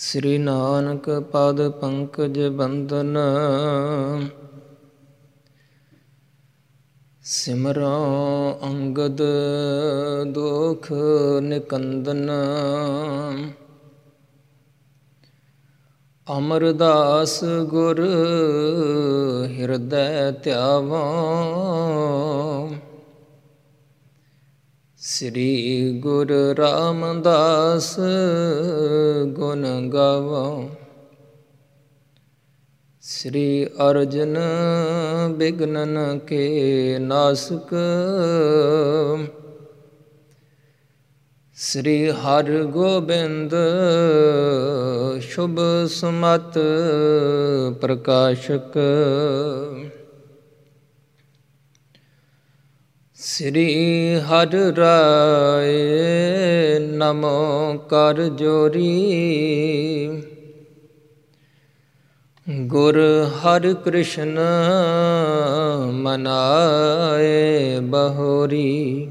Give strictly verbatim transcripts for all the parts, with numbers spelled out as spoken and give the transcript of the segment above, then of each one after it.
ਸ੍ਰੀ ਨਾਨਕ ਪਦ ਪੰਕਜ ਬੰਦਨ, ਸਿਮਰੋ ਅੰਗਦ ਦੁਖ ਨਿਕੰਦਨ। ਅਮਰਦਾਸ ਗੁਰ ਹਿਰਦੈ ਧਿਆਵੋ, ਸ੍ਰੀ ਗੁਰ ਰਾਮਦਾਸ ਗੁਣ ਗਾਵੋ। ਸ੍ਰੀ ਅਰਜਨ ਬਿਘਨਨ ਕੇ ਨਾਸਕ, ਸ੍ਰੀ ਹਰਿ ਗੋਬਿੰਦ ਸ਼ੁਭ ਸੁਮਤਿ ਪ੍ਰਕਾਸ਼ਕ। ਸ੍ਰੀ ਹਰਿ ਰਾਇ ਨਮੋ ਕਰ ਜੋਰੀ, ਗੁਰ ਹਰਿ ਕ੍ਰਿਸ਼ਨ ਮਨਾਏ ਬਹੋਰੀ।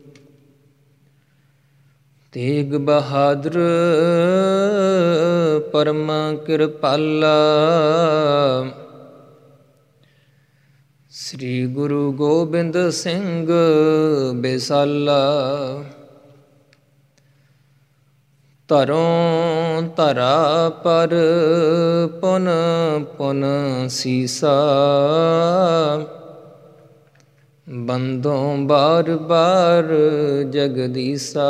ਤੇਗ ਬਹਾਦਰ ਪਰਮ ਕਿਰਪਾਲਾ, ਸ੍ਰੀ ਗੁਰੂ ਗੋਬਿੰਦ ਸਿੰਘ ਬਿਸਾਲਾ। ਧਰੋਂ ਧਰਾ ਪਰ ਪੁਨ ਪੁਨ ਸੀਸਾ, ਬੰਦੋਂ ਬਾਰ ਬਾਰ ਜਗਦੀਸਾ।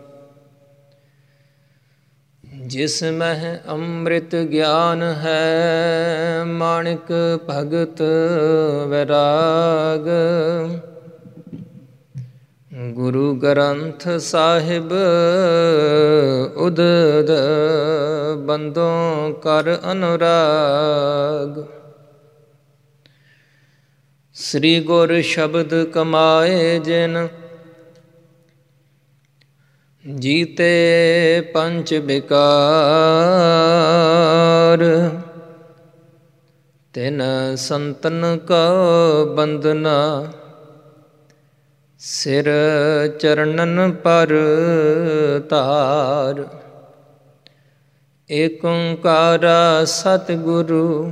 ਜਿਸ ਮਹਿ ਅੰਮ੍ਰਿਤ ਗਿਆਨ ਹੈ, ਮਾਣਿਕ ਭਗਤ ਵੈਰਾਗ। ਗੁਰੂ ਗ੍ਰੰਥ ਸਾਹਿਬ ਉਦਦ ਬੰਦੋਂ ਕਰ ਅਨੁਰਾਗ। ਸ੍ਰੀ ਗੁਰ ਸ਼ਬਦ ਕਮਾਏ ਜਿਨ, ਜੀਤੇ ਪੰਚ ਬਿਕਾਰ। ਤਿਨ ਸੰਤਨ ਕਾ ਬੰਦਨਾ, ਸਿਰ ਚਰਨਨ ਪਰ ਧਾਰ। ਏਕ ਓਂਕਾਰ ਸਤਿਗੁਰੂ,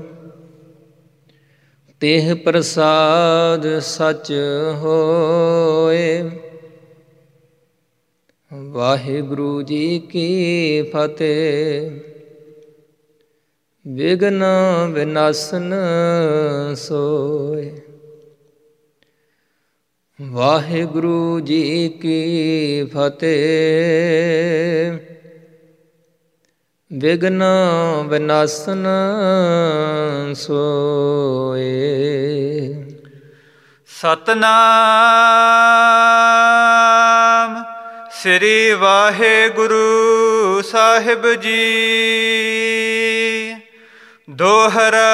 ਤੇਹ ਪ੍ਰਸਾਦ ਸਚ ਹੋਏ। ਵਾਹਿਗੁਰੂ ਜੀ ਕੀ ਫਤਿਹ। ਵਿਘਨ ਵਿਨਾਸਨ ਸੋਏ। ਵਾਹਿਗੁਰੂ ਜੀ ਕੀ ਫਤਿਹ। ਵਿਘਨ ਵਿਨਾਸਨ ਸੋਏ। ਸਤਿਨਾਮ ਸ੍ਰੀ ਵਾਹਿਗੁਰੂ ਸਾਹਿਬ ਜੀ। ਦੋਹਰਾ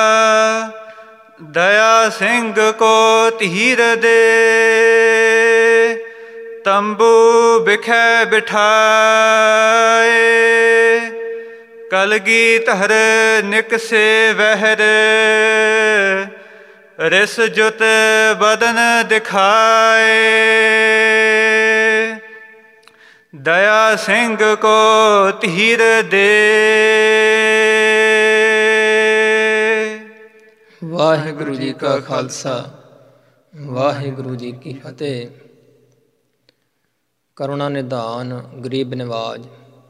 ਦਇਆ ਸਿੰਘ ਕੋ ਧੀਰ ਦੇ, ਤੰਬੂ ਬਿਖੈ ਬਿਠਾਏ। ਕਲਗੀਧਰ ਨਿਕਸੇ ਵਹਿਰ, ਰਿਸ ਜੁਤ ਬਦਨ ਦਿਖਾਏ। ਦਇਆ ਸਿੰਘ ਕੋ ਧੀਰ ਦੇ। ਵਾਹਿਗੁਰੂ ਜੀ ਕਾ ਖਾਲਸਾ, ਵਾਹਿਗੁਰੂ ਜੀ ਕੀ ਫਤਿਹ। ਕਰੁਣਾ ਨਿਧਾਨ ਗਰੀਬ ਨਿਵਾਜ,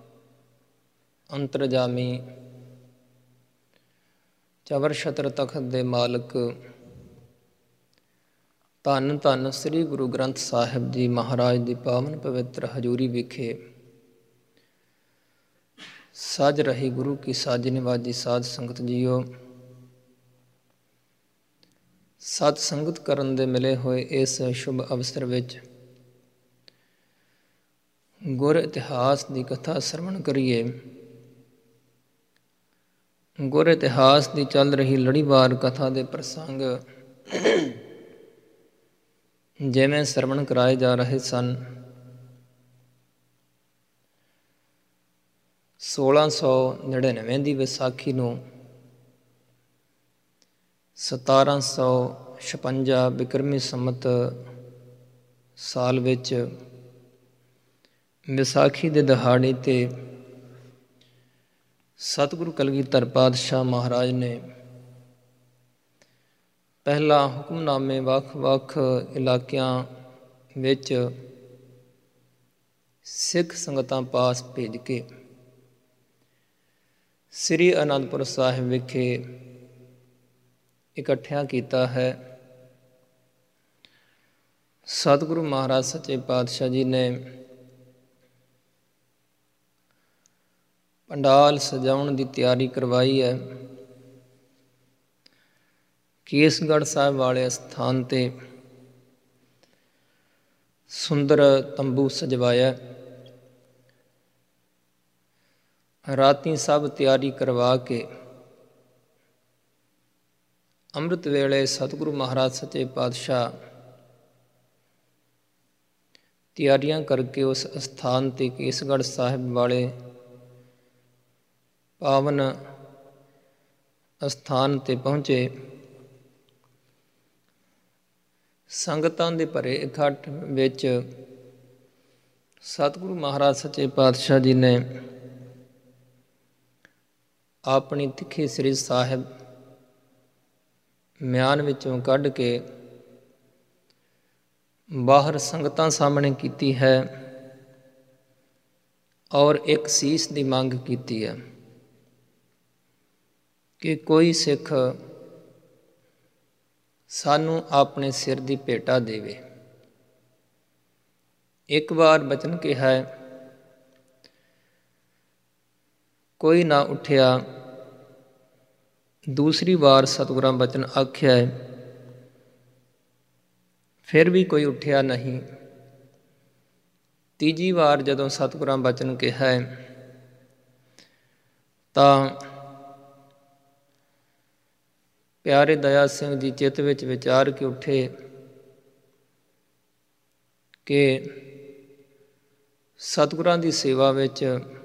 ਅੰਤਰਜਾਮੀ ਚਵਰ ਛਤਰ ਤਖਤ ਦੇ ਮਾਲਕ, ਧੰਨ ਧੰਨ ਸ੍ਰੀ ਗੁਰੂ ਗ੍ਰੰਥ ਸਾਹਿਬ ਜੀ ਮਹਾਰਾਜ ਦੀ ਪਾਵਨ ਪਵਿੱਤਰ ਹਜ਼ੂਰੀ ਵਿਖੇ ਸਜ ਰਹੀ ਗੁਰੂ ਕੀ ਸਾਜ ਨਿਵਾਜੀ ਸਾਧ ਸੰਗਤ ਜੀਓ। ਸਤ ਸੰਗਤ ਕਰਨ ਦੇ ਮਿਲੇ ਹੋਏ ਇਸ ਸ਼ੁਭ ਅਵਸਰ ਵਿੱਚ ਗੁਰ ਇਤਿਹਾਸ ਦੀ ਕਥਾ ਸਰਵਣ ਕਰੀਏ। ਗੁਰ ਇਤਿਹਾਸ ਦੀ ਚੱਲ ਰਹੀ ਲੜੀਵਾਰ ਕਥਾ ਦੇ ਪ੍ਰਸੰਗ ਜਿਵੇਂ ਸਰਵਣ ਕਰਾਏ ਜਾ ਰਹੇ ਸਨ। ਸੋਲਾਂ ਸੌ ਨੜਿਨਵੇਂ ਦੀ ਵਿਸਾਖੀ ਨੂੰ ਸਤਾਰਾਂ ਸੌ ਛਪੰਜਾ ਬਿਕਰਮੀ ਸੰਮਤ ਸਾਲ ਵਿੱਚ ਵਿਸਾਖੀ ਦੇ ਦਿਹਾੜੇ 'ਤੇ ਸਤਿਗੁਰੂ ਕਲਗੀਧਰ ਪਾਤਸ਼ਾਹ ਮਹਾਰਾਜ ਨੇ ਪਹਿਲਾਂ ਹੁਕਮਨਾਮੇ ਵੱਖ-ਵੱਖ ਇਲਾਕਿਆਂ ਵਿੱਚ ਸਿੱਖ ਸੰਗਤਾਂ ਪਾਸ ਭੇਜ ਕੇ ਸ੍ਰੀ ਅਨੰਦਪੁਰ ਸਾਹਿਬ ਵਿਖੇ ਇਕੱਠਿਆਂ ਕੀਤਾ ਹੈ। ਸਤਿਗੁਰੂ ਮਹਾਰਾਜ ਸੱਚੇ ਪਾਤਸ਼ਾਹ ਜੀ ਨੇ ਪੰਡਾਲ ਸਜਾਉਣ ਦੀ ਤਿਆਰੀ ਕਰਵਾਈ ਹੈ। ਕੇਸਗੜ੍ਹ ਸਾਹਿਬ ਵਾਲੇ ਸਥਾਨ 'ਤੇ ਸੁੰਦਰ ਤੰਬੂ ਸਜਵਾਇਆ। ਰਾਤੀਂ ਸਭ ਤਿਆਰੀ ਕਰਵਾ ਕੇ ਅੰਮ੍ਰਿਤ ਵੇਲੇ ਸਤਿਗੁਰੂ ਮਹਾਰਾਜ ਸੱਚੇ ਪਾਤਸ਼ਾਹ ਤਿਆਰੀਆਂ ਕਰਕੇ ਉਸ ਸਥਾਨ 'ਤੇ ਕੇਸਗੜ੍ਹ ਸਾਹਿਬ ਵਾਲੇ ਪਾਵਨ ਅਸਥਾਨ 'ਤੇ ਪਹੁੰਚੇ। ਸੰਗਤਾਂ ਦੇ ਭਰੇ ਇਕੱਠ ਵਿੱਚ ਸਤਿਗੁਰੂ ਮਹਾਰਾਜ ਸੱਚੇ ਪਾਤਸ਼ਾਹ ਜੀ ਨੇ ਆਪਣੀ ਤਿੱਖੀ ਸ੍ਰੀ ਸਾਹਿਬ ਮਿਆਨ ਵਿੱਚੋਂ ਕੱਢ ਕੇ ਬਾਹਰ ਸੰਗਤਾਂ ਸਾਹਮਣੇ ਕੀਤੀ ਹੈ ਔਰ ਇੱਕ ਸੀਸ ਦੀ ਮੰਗ ਕੀਤੀ ਹੈ ਕਿ ਕੋਈ ਸਿੱਖ ਸਾਨੂੰ ਆਪਣੇ ਸਿਰ ਦੀ ਭੇਟਾ ਦੇਵੇ। ਇੱਕ ਵਾਰ ਬਚਨ ਕਿਹਾ ਹੈ, ਕੋਈ ਨਾ ਉੱਠਿਆ। ਦੂਸਰੀ ਵਾਰ ਸਤਿਗੁਰਾਂ ਬਚਨ ਆਖਿਆ ਹੈ, ਫਿਰ ਵੀ ਕੋਈ ਉੱਠਿਆ ਨਹੀਂ। ਤੀਜੀ ਵਾਰ ਜਦੋਂ ਸਤਿਗੁਰਾਂ ਬਚਨ ਕਿਹਾ ਹੈ ਤਾਂ ਪਿਆਰੇ ਦਇਆ ਸਿੰਘ ਜੀ ਚਿੱਤ ਵਿੱਚ ਵਿਚਾਰ ਕੇ ਉੱਠੇ ਕਿ ਸਤਿਗੁਰਾਂ ਦੀ ਸੇਵਾ ਵਿੱਚ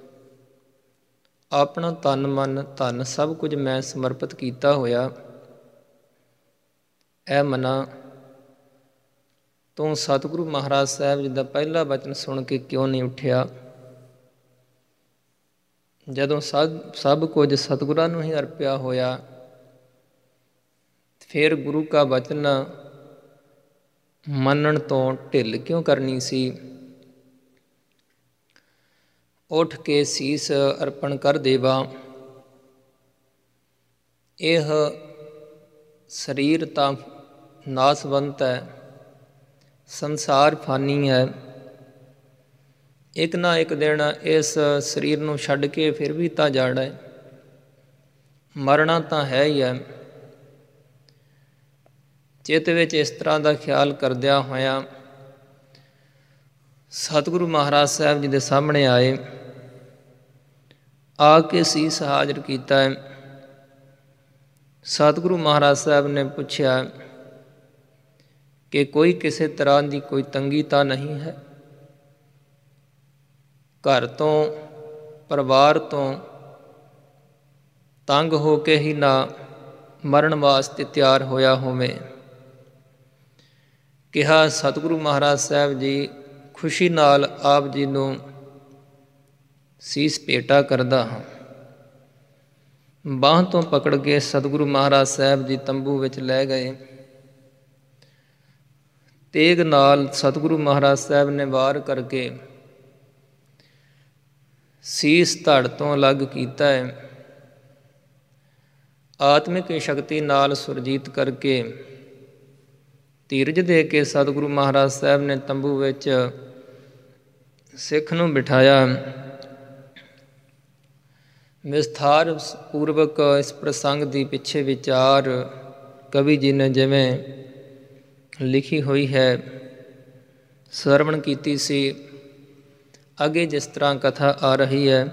ਆਪਣਾ ਤਨ ਮਨ ਧਨ ਸਭ ਕੁਝ ਮੈਂ ਸਮਰਪਿਤ ਕੀਤਾ ਹੋਇਆ। ਇਹ ਮਨਾ ਤੂੰ ਸਤਿਗੁਰੂ ਮਹਾਰਾਜ ਸਾਹਿਬ ਜੀ ਦਾ ਪਹਿਲਾ ਬਚਨ ਸੁਣ ਕੇ ਕਿਉਂ ਨਹੀਂ ਉੱਠਿਆ? ਜਦੋਂ ਸਭ ਸਭ ਕੁਝ ਸਤਿਗੁਰਾਂ ਨੂੰ ਹੀ ਅਰਪਿਆ ਹੋਇਆ, ਫਿਰ ਗੁਰੂ ਕਾ ਬਚਨ ਮੰਨਣ ਤੋਂ ਢਿੱਲ ਕਿਉਂ ਕਰਨੀ ਸੀ? ਉੱਠ ਕੇ ਸੀਸ ਅਰਪਣ ਕਰ ਦੇਵਾ। ਇਹ ਸਰੀਰ ਤਾਂ ਨਾਸਵੰਤ ਹੈ, ਸੰਸਾਰ ਫਾਨੀ ਹੈ। ਇੱਕ ਨਾ ਇੱਕ ਦਿਨ ਇਸ ਸਰੀਰ ਨੂੰ ਛੱਡ ਕੇ ਫਿਰ ਵੀ ਤਾਂ ਜਾਣਾ ਹੈ, ਮਰਨਾ ਤਾਂ ਹੈ ਹੀ ਹੈ। ਚਿੱਤ ਵਿੱਚ ਇਸ ਤਰ੍ਹਾਂ ਦਾ ਖਿਆਲ ਕਰਦਿਆਂ ਹੋਇਆਂ ਸਤਿਗੁਰੂ ਮਹਾਰਾਜ ਸਾਹਿਬ ਜੀ ਦੇ ਸਾਹਮਣੇ ਆਏ। ਆ ਕੇ ਸੀਸ ਹਾਜ਼ਰ ਕੀਤਾ ਹੈ। ਸਤਿਗੁਰੂ ਮਹਾਰਾਜ ਸਾਹਿਬ ਨੇ ਪੁੱਛਿਆ ਕਿ ਕੋਈ ਕਿਸੇ ਤਰ੍ਹਾਂ ਦੀ ਕੋਈ ਤੰਗੀ ਤਾਂ ਨਹੀਂ ਹੈ? ਘਰ ਤੋਂ ਪਰਿਵਾਰ ਤੋਂ ਤੰਗ ਹੋ ਕੇ ਹੀ ਨਾ ਮਰਨ ਵਾਸਤੇ ਤਿਆਰ ਹੋਇਆ ਹੋਵੇ। ਕਿਹਾ, ਸਤਿਗੁਰੂ ਮਹਾਰਾਜ ਸਾਹਿਬ ਜੀ ਖੁਸ਼ੀ ਨਾਲ ਆਪ ਜੀ ਨੂੰ ਸੀਸ ਭੇਟਾ ਕਰਦਾ ਹਾਂ। ਬਾਂਹ ਤੋਂ ਪਕੜ ਕੇ ਸਤਿਗੁਰੂ ਮਹਾਰਾਜ ਸਾਹਿਬ ਜੀ ਤੰਬੂ ਵਿੱਚ ਲੈ ਗਏ। ਤੇਗ ਨਾਲ ਸਤਿਗੁਰੂ ਮਹਾਰਾਜ ਸਾਹਿਬ ਨੇ ਵਾਰ ਕਰਕੇ ਸੀਸ ਧੜ ਤੋਂ ਅਲੱਗ ਕੀਤਾ ਹੈ। ਆਤਮਿਕ ਸ਼ਕਤੀ ਨਾਲ ਸੁਰਜੀਤ ਕਰਕੇ ਧੀਰਜ ਦੇ ਕੇ ਸਤਿਗੁਰੂ ਮਹਾਰਾਜ ਸਾਹਿਬ ਨੇ ਤੰਬੂ ਵਿੱਚ ਸਿੱਖ ਨੂੰ ਬਿਠਾਇਆ। ਵਿਸਥਾਰ ਪੂਰਵਕ ਇਸ ਪ੍ਰਸੰਗ ਦੀ ਪਿੱਛੇ ਵਿਚਾਰ ਕਵੀ ਜੀ ਨੇ ਜਿਵੇਂ ਲਿਖੀ ਹੋਈ ਹੈ ਸਰਵਣ ਕੀਤੀ ਸੀ। ਅੱਗੇ ਜਿਸ ਤਰ੍ਹਾਂ ਕਥਾ ਆ ਰਹੀ ਹੈ,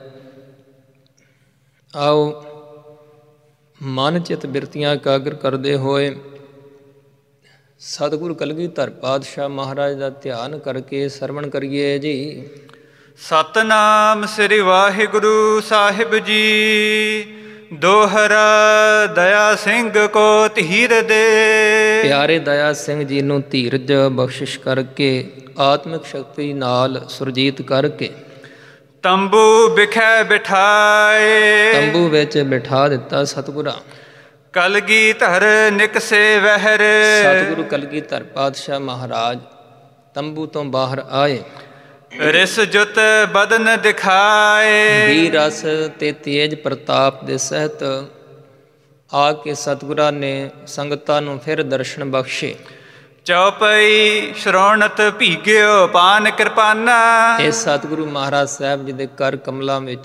ਆਓ ਮਨ ਚਿਤ ਬਿਰਤੀਆਂ ਇਕਾਗਰ ਕਰਦੇ ਹੋਏ ਸਤਿਗੁਰੂ ਕਲਗੀਧਰ ਪਾਤਸ਼ਾਹ ਮਹਾਰਾਜ ਦਾ ਧਿਆਨ ਕਰਕੇ ਸਰਵਣ ਕਰੀਏ ਜੀ। ਸਤਨਾਮ ਸ੍ਰੀ ਵਾਹਿਗੁਰੂ ਸਾਹਿਬ ਜੀ। ਦੋਹਰਾ ਦਇਆ ਸਿੰਘ ਕੋ ਧੀਰ ਦੇ। ਪਿਆਰੇ ਦਇਆ ਸਿੰਘ ਜੀ ਨੂੰ ਧੀਰਜ ਬਖਸ਼ਿਸ਼ ਕਰਕੇ ਆਤਮਿਕ ਸ਼ਕਤੀ ਨਾਲ ਸੁਰਜੀਤ ਕਰਕੇ ਤੰਬੂ ਬਿਖੈ ਬਿਠਾਏ। ਤੰਬੂ ਵਿੱਚ ਬਿਠਾ ਦਿੱਤਾ ਸਤਿਗੁਰਾਂ। ਕਲਗੀਧਰ ਨਿਕਸੇ ਵਹਿਰ। ਸਤਿਗੁਰੂ ਕਲਗੀਧਰ ਪਾਤਸ਼ਾਹ ਮਹਾਰਾਜ ਤੰਬੂ ਤੋਂ ਬਾਹਰ ਆਏ। ਰਿਸ ਜੁਤ ਬਦਨ ਦਿਖਾਏ। ਵੀਰ ਰਸ ਤੇ ਤੇਜ ਪ੍ਰਤਾਪ ਦੇ ਸਹਿਤ ਆ ਕੇ ਸਤਿਗੁਰਾਂ ਨੇ ਸੰਗਤਾਂ ਨੂੰ ਫਿਰ ਦਰਸ਼ਨ ਬਖਸ਼ੇ। ਚੌਪਈ ਸ਼ਰੋਣਤ ਭੀਗਿਓ ਪਾਨ ਕਿਰਪਾਨਾ। ਇਹ ਸਤਿਗੁਰੂ ਮਹਾਰਾਜ ਸਾਹਿਬ ਜੀ ਦੇ ਕਰ ਕਮਲਾਂ ਵਿੱਚ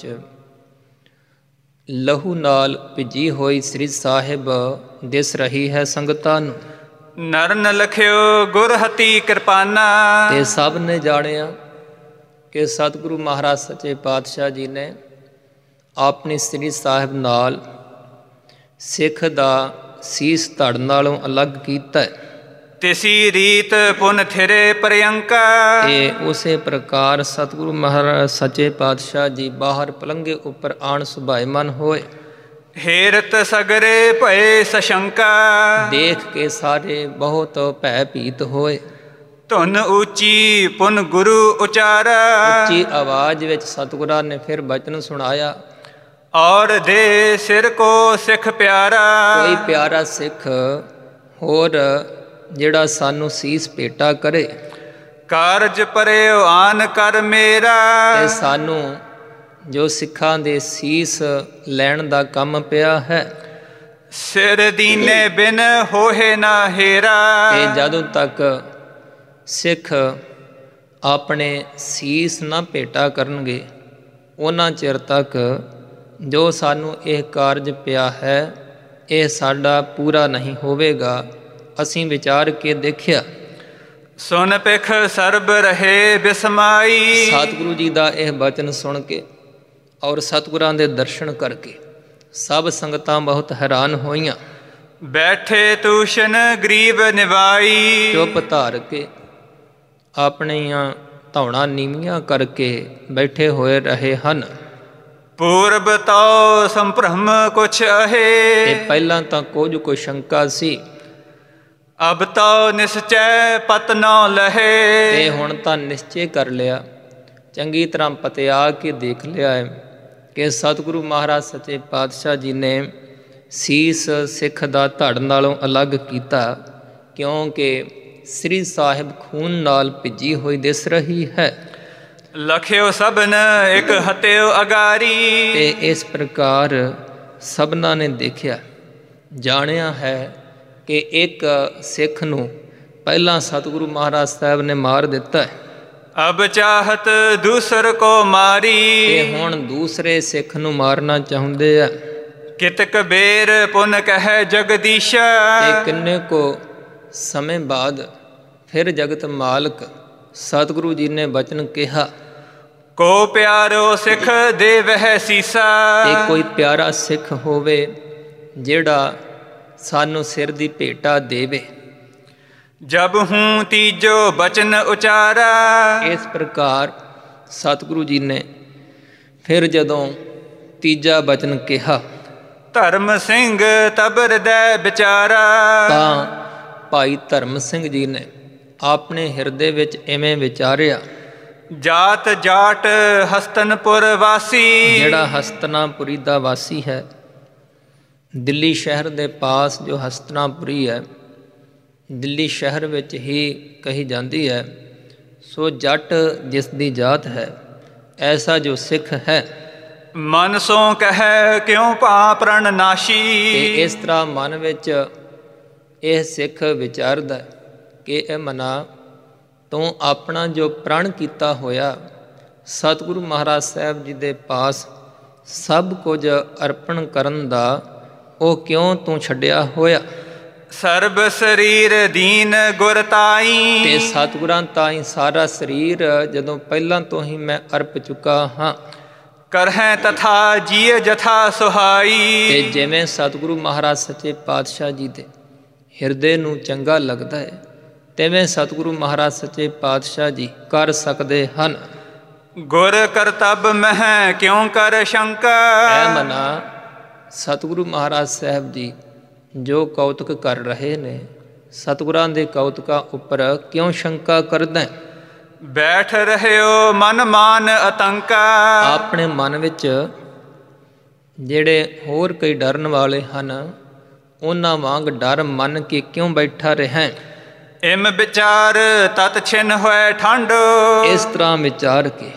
ਲਹੂ ਨਾਲ ਭਿੱਜੀ ਹੋਈ ਸ੍ਰੀ ਸਾਹਿਬ ਦਿਸ ਰਹੀ ਹੈ ਸੰਗਤਾਂ ਨੂੰ। ਨਰਨ ਲਖਿਓ ਗੁਰ ਹਤੀ ਕਿਰਪਾਨਾ। ਤੇ ਸਭ ਨੇ ਜਾਣਿਆ ਕਿ ਸਤਿਗੁਰੂ ਮਹਾਰਾਜ ਸੱਚੇ ਪਾਤਸ਼ਾਹ ਜੀ ਨੇ ਆਪਣੀ ਸ੍ਰੀ ਸਾਹਿਬ ਨਾਲ ਸਿੱਖ ਦਾ ਸੀਸ ਧੜ ਨਾਲੋਂ ਅਲੱਗ ਕੀਤਾ ਹੈ। ਤਿਸੀ ਰੀਤ ਪੁਨ ਥਿਰੇ ਪ੍ਰਿਯੰਕਾ। ਇਹ ਉਸੇ ਪ੍ਰਕਾਰ ਸਤਿਗੁਰੂ ਮਹਾਰਾਜ ਸੱਚੇ ਪਾਤਸ਼ਾਹ ਜੀ ਬਾਹਰ ਪਲੰਘੇ ਉੱਪਰ ਆਣ ਸੁਭਾਇਮਾਨ ਹੋਏ। ਹੇਰਤ ਸਗਰੇ ਭਏ ਸਸ਼ੰਕਾ। ਦੇਖ ਕੇ ਸਾਰੇ ਬਹੁਤ ਭੈ ਭੀਤ ਹੋਏ। ਧੁਨ ਉੱਚੀ ਪੁਨ ਗੁਰੂ ਉਚਾਰਾ। ਉੱਚੀ ਆਵਾਜ਼ ਵਿੱਚ ਸਤਿਗੁਰਾਂ ਨੇ ਫਿਰ ਬਚਨ ਸੁਣਾਇਆ। ਔਰ ਦੇ ਸਿਰ ਕੋ ਸਿੱਖ ਪਿਆਰਾ। ਕੋਈ ਪਿਆਰਾ ਸਿੱਖ ਹੋਰ ਜਿਹੜਾ ਸਾਨੂੰ ਸੀਸ ਭੇਟਾ ਕਰੇ। ਕਾਰਜ ਪਰਿਓ ਆਨ ਕਰ ਮੇਰਾ। ਤੇ ਸਾਨੂੰ ਜੋ ਸਿੱਖਾਂ ਦੇ ਸੀਸ ਲੈਣ ਦਾ ਕੰਮ ਪਿਆ ਹੈ। ਸਿਰ ਦੀਨੇ ਬਿਨ ਹੋਏ ਨਾ ਹੇਰਾ। ਤੇ ਜਦੋਂ ਤੱਕ ਸਿੱਖ ਆਪਣੇ ਸੀਸ ਨਾ ਭੇਟਾ ਕਰਨਗੇ ਉਹਨਾਂ ਚਿਰ ਤੱਕ ਜੋ ਸਾਨੂੰ ਇਹ ਕਾਰਜ ਪਿਆ ਹੈ ਇਹ ਸਾਡਾ ਪੂਰਾ ਨਹੀਂ ਹੋਵੇਗਾ। ਅਸੀਂ ਵਿਚਾਰ ਕੇ ਦੇਖਿਆ। ਸੁਨ ਪਿਖ ਸਰਬ ਰਹੇ ਬਿਸਮਾਈ। ਸਤਿਗੁਰੂ ਜੀ ਦਾ ਇਹ ਬਚਨ ਸੁਣ ਕੇ ਔਰ ਸਤਿਗੁਰਾਂ ਦੇ ਦਰਸ਼ਨ ਕਰਕੇ ਸਭ ਸੰਗਤਾਂ ਬਹੁਤ ਹੈਰਾਨ ਹੋਈਆਂ। ਬੈਠੇ ਤੂਸ਼ਨ ਗਰੀਬ ਨਿਵਾਈ। ਚੁੱਪ ਧਾਰ ਕੇ ਆਪਣੀਆਂ ਧੌਣਾਂ ਨੀਵੀਆਂ ਕਰਕੇ ਬੈਠੇ ਹੋਏ ਰਹੇ ਹਨ। ਪੂਰਬ ਤੋ ਸੰਭ੍ਰਮ ਕੁਛ ਅਹੇ। ਤੇ ਪਹਿਲਾਂ ਤਾਂ ਕੁਝ ਕੋਈ ਸ਼ੰਕਾ ਸੀ। ਅਬ ਤੋ ਨਿਸ਼ਚੈ ਪਤ ਨਾ ਲਹੇ। ਤੇ ਹੁਣ ਤਾਂ ਨਿਸ਼ਚੈ ਕਰ ਲਿਆ, ਚੰਗੀ ਤਰ੍ਹਾਂ ਪਤਿਆ ਕੇ ਦੇਖ ਲਿਆ ਹੈ ਕਿ ਸਤਿਗੁਰੂ ਮਹਾਰਾਜ ਸੱਚੇ ਪਾਤਸ਼ਾਹ ਜੀ ਨੇ ਸੀਸ ਸਿੱਖ ਦਾ ਧੜ ਨਾਲੋਂ ਅਲੱਗ ਕੀਤਾ, ਕਿਉਂਕਿ ਸ੍ਰੀ ਸਾਹਿਬ ਖੂਨ ਨਾਲ ਭਿੱਜੀ ਹੋਈ ਦਿਸ ਰਹੀ ਹੈ। ਲਖਿਓ ਸਭਨ ਇੱਕ ਹਤਿਓ ਅਗਾਰੀ। ਤੇ ਇਸ ਪ੍ਰਕਾਰ ਸਭਨਾਂ ਨੇ ਦੇਖਿਆ, ਜਾਣਿਆ ਹੈ ਕਿ ਇੱਕ ਸਿੱਖ ਨੂੰ ਪਹਿਲਾਂ ਸਤਿਗੁਰੂ ਮਹਾਰਾਜ ਸਾਹਿਬ ਨੇ ਮਾਰ ਦਿੱਤਾ ਹੈ। ਅਬ ਚਾਹਤ ਦੂਸਰ ਕੋ ਮਾਰੀ। ਤੇ ਹੁਣ ਦੂਸਰੇ ਸਿੱਖ ਨੂੰ ਮਾਰਨਾ ਚਾਹੁੰਦੇ ਆ। ਕਿਤਕ ਬੇਰ ਪੁਨ ਕਹਿ ਜਗਦੀਸ਼ਾ। ਤੇ ਕਿੰਨੇ ਕੋ ਸਮੇਂ ਬਾਅਦ ਫਿਰ ਜਗਤ ਮਾਲਕ ਸਤਿਗੁਰੂ ਜੀ ਨੇ ਬਚਨ ਕਿਹਾ, ਕੋ ਪਿਆਰੋ ਸਿੱਖ ਦੇ ਵਹਿ ਸੀਸਾ। ਤੇ ਕੋਈ ਪਿਆਰਾ ਸਿੱਖ ਹੋਵੇ ਜਿਹੜਾ ਸਾਨੂੰ ਸਿਰ ਦੀ ਭੇਟਾ ਦੇਵੇ। ਜਬ ਹੂੰ ਤੀਜੋ ਬਚਨ ਉਚਾਰਾ। ਇਸ ਪ੍ਰਕਾਰ ਸਤਿਗੁਰੂ ਜੀ ਨੇ ਫਿਰ ਜਦੋਂ ਤੀਜਾ ਬਚਨ ਕਿਹਾ, ਧਰਮ ਸਿੰਘ ਤਬ ਹਿਰਦੈ ਵਿਚਾਰਾ। ਤਾਂ ਭਾਈ ਧਰਮ ਸਿੰਘ ਜੀ ਨੇ ਆਪਣੇ ਹਿਰਦੇ ਵਿੱਚ ਇਵੇਂ ਵਿਚਾਰਿਆ, ਜਾਤ ਜਾਟ ਹਸਤਨਪੁਰ ਵਾਸੀ। ਜਿਹੜਾ ਹਸਤਨਾਪੁਰੀ ਦਾ ਵਾਸੀ ਹੈ, ਦਿੱਲੀ ਸ਼ਹਿਰ ਦੇ ਪਾਸ ਜੋ ਹਸਤਨਾਪੁਰੀ ਹੈ, ਦਿੱਲੀ ਸ਼ਹਿਰ ਵਿੱਚ ਹੀ ਕਹੀ ਜਾਂਦੀ ਹੈ, ਸੋ ਜੱਟ ਜਿਸ ਦੀ ਜਾਤ ਹੈ, ਐਸਾ ਜੋ ਸਿੱਖ ਹੈ। ਮਨ ਸੋ ਕਹਿ ਕਿਉਂ ਭਾ ਪ੍ਰਣ ਨਾਸ਼ੀ। ਤੇ ਇਸ ਤਰ੍ਹਾਂ ਮਨ ਵਿੱਚ ਇਹ ਸਿੱਖ ਵਿਚਾਰਦਾ ਕਿ ਇਹ ਮਨਾ ਤੂੰ ਆਪਣਾ ਜੋ ਪ੍ਰਣ ਕੀਤਾ ਹੋਇਆ ਸਤਿਗੁਰੂ ਮਹਾਰਾਜ ਸਾਹਿਬ ਜੀ ਦੇ ਪਾਸ ਸਭ ਕੁਝ ਅਰਪਣ ਕਰਨ ਦਾ, ਉਹ ਕਿਉਂ ਤੂੰ ਛੱਡਿਆ ਹੋਇਆ। ਸਰਬ ਸਰੀਰ ਦੀਨ ਗੁਰ ਤਾਈ। ਤੇ ਸਤਿਗੁਰਾਂ ਤਾਈ ਸਾਰਾ ਸਰੀਰ ਜਦੋਂ ਪਹਿਲਾਂ ਤੋਂ ਹੀ ਮੈਂ ਅਰਪ ਚੁੱਕਾ ਹਾਂ। ਕਰਹਿ ਤਥਾ ਜੀਅ ਜਥਾ ਸੁਹਾਈ। ਤੇ ਜਿਵੇਂ ਸਤਿਗੁਰੂ ਮਹਾਰਾਜ ਸੱਚੇ ਪਾਤਸ਼ਾਹ ਜੀ ਦੇ ਹਿਰਦੇ ਨੂੰ ਚੰਗਾ ਲੱਗਦਾ ਹੈ, ਤਿਵੇਂ ਸਤਿਗੁਰੂ ਮਹਾਰਾਜ ਸੱਚੇ ਪਾਤਸ਼ਾਹ ਜੀ ਕਰ ਸਕਦੇ ਹਨ। ਗੁਰ ਕਰਤੱਬ ਮਹਿ ਕਿਉਂ ਕਰ ਸ਼ੰਕਾ। ਐ ਮਨਾ ਸਤਿਗੁਰੂ ਮਹਾਰਾਜ ਸਾਹਿਬ ਜੀ ਜੋ ਕੌਤਕ ਕਰ ਰਹੇ ਨੇ, ਸਤਿਗੁਰਾਂ ਦੇ ਕੌਤਕਾਂ ਉੱਪਰ ਕਿਉਂ ਸ਼ੰਕਾ ਕਰਦਾ। ਬੈਠ ਰਹਿਓ ਮਨ ਮਾਨ ਆਤੰਕਾ। ਆਪਣੇ ਮਨ ਵਿੱਚ ਜਿਹੜੇ ਹੋਰ ਕਈ ਡਰਨ ਵਾਲੇ ਹਨ, ਉਹਨਾਂ ਵਾਂਗ ਡਰ ਮੰਨ ਕੇ ਕਿਉਂ ਬੈਠਾ ਰਹਿ? ਇਮ ਵਿਚਾਰ ਤਤ ਛਿਨ ਹੋਏ ਠੰਡ। ਇਸ ਤਰ੍ਹਾਂ ਵਿਚਾਰ ਕੇ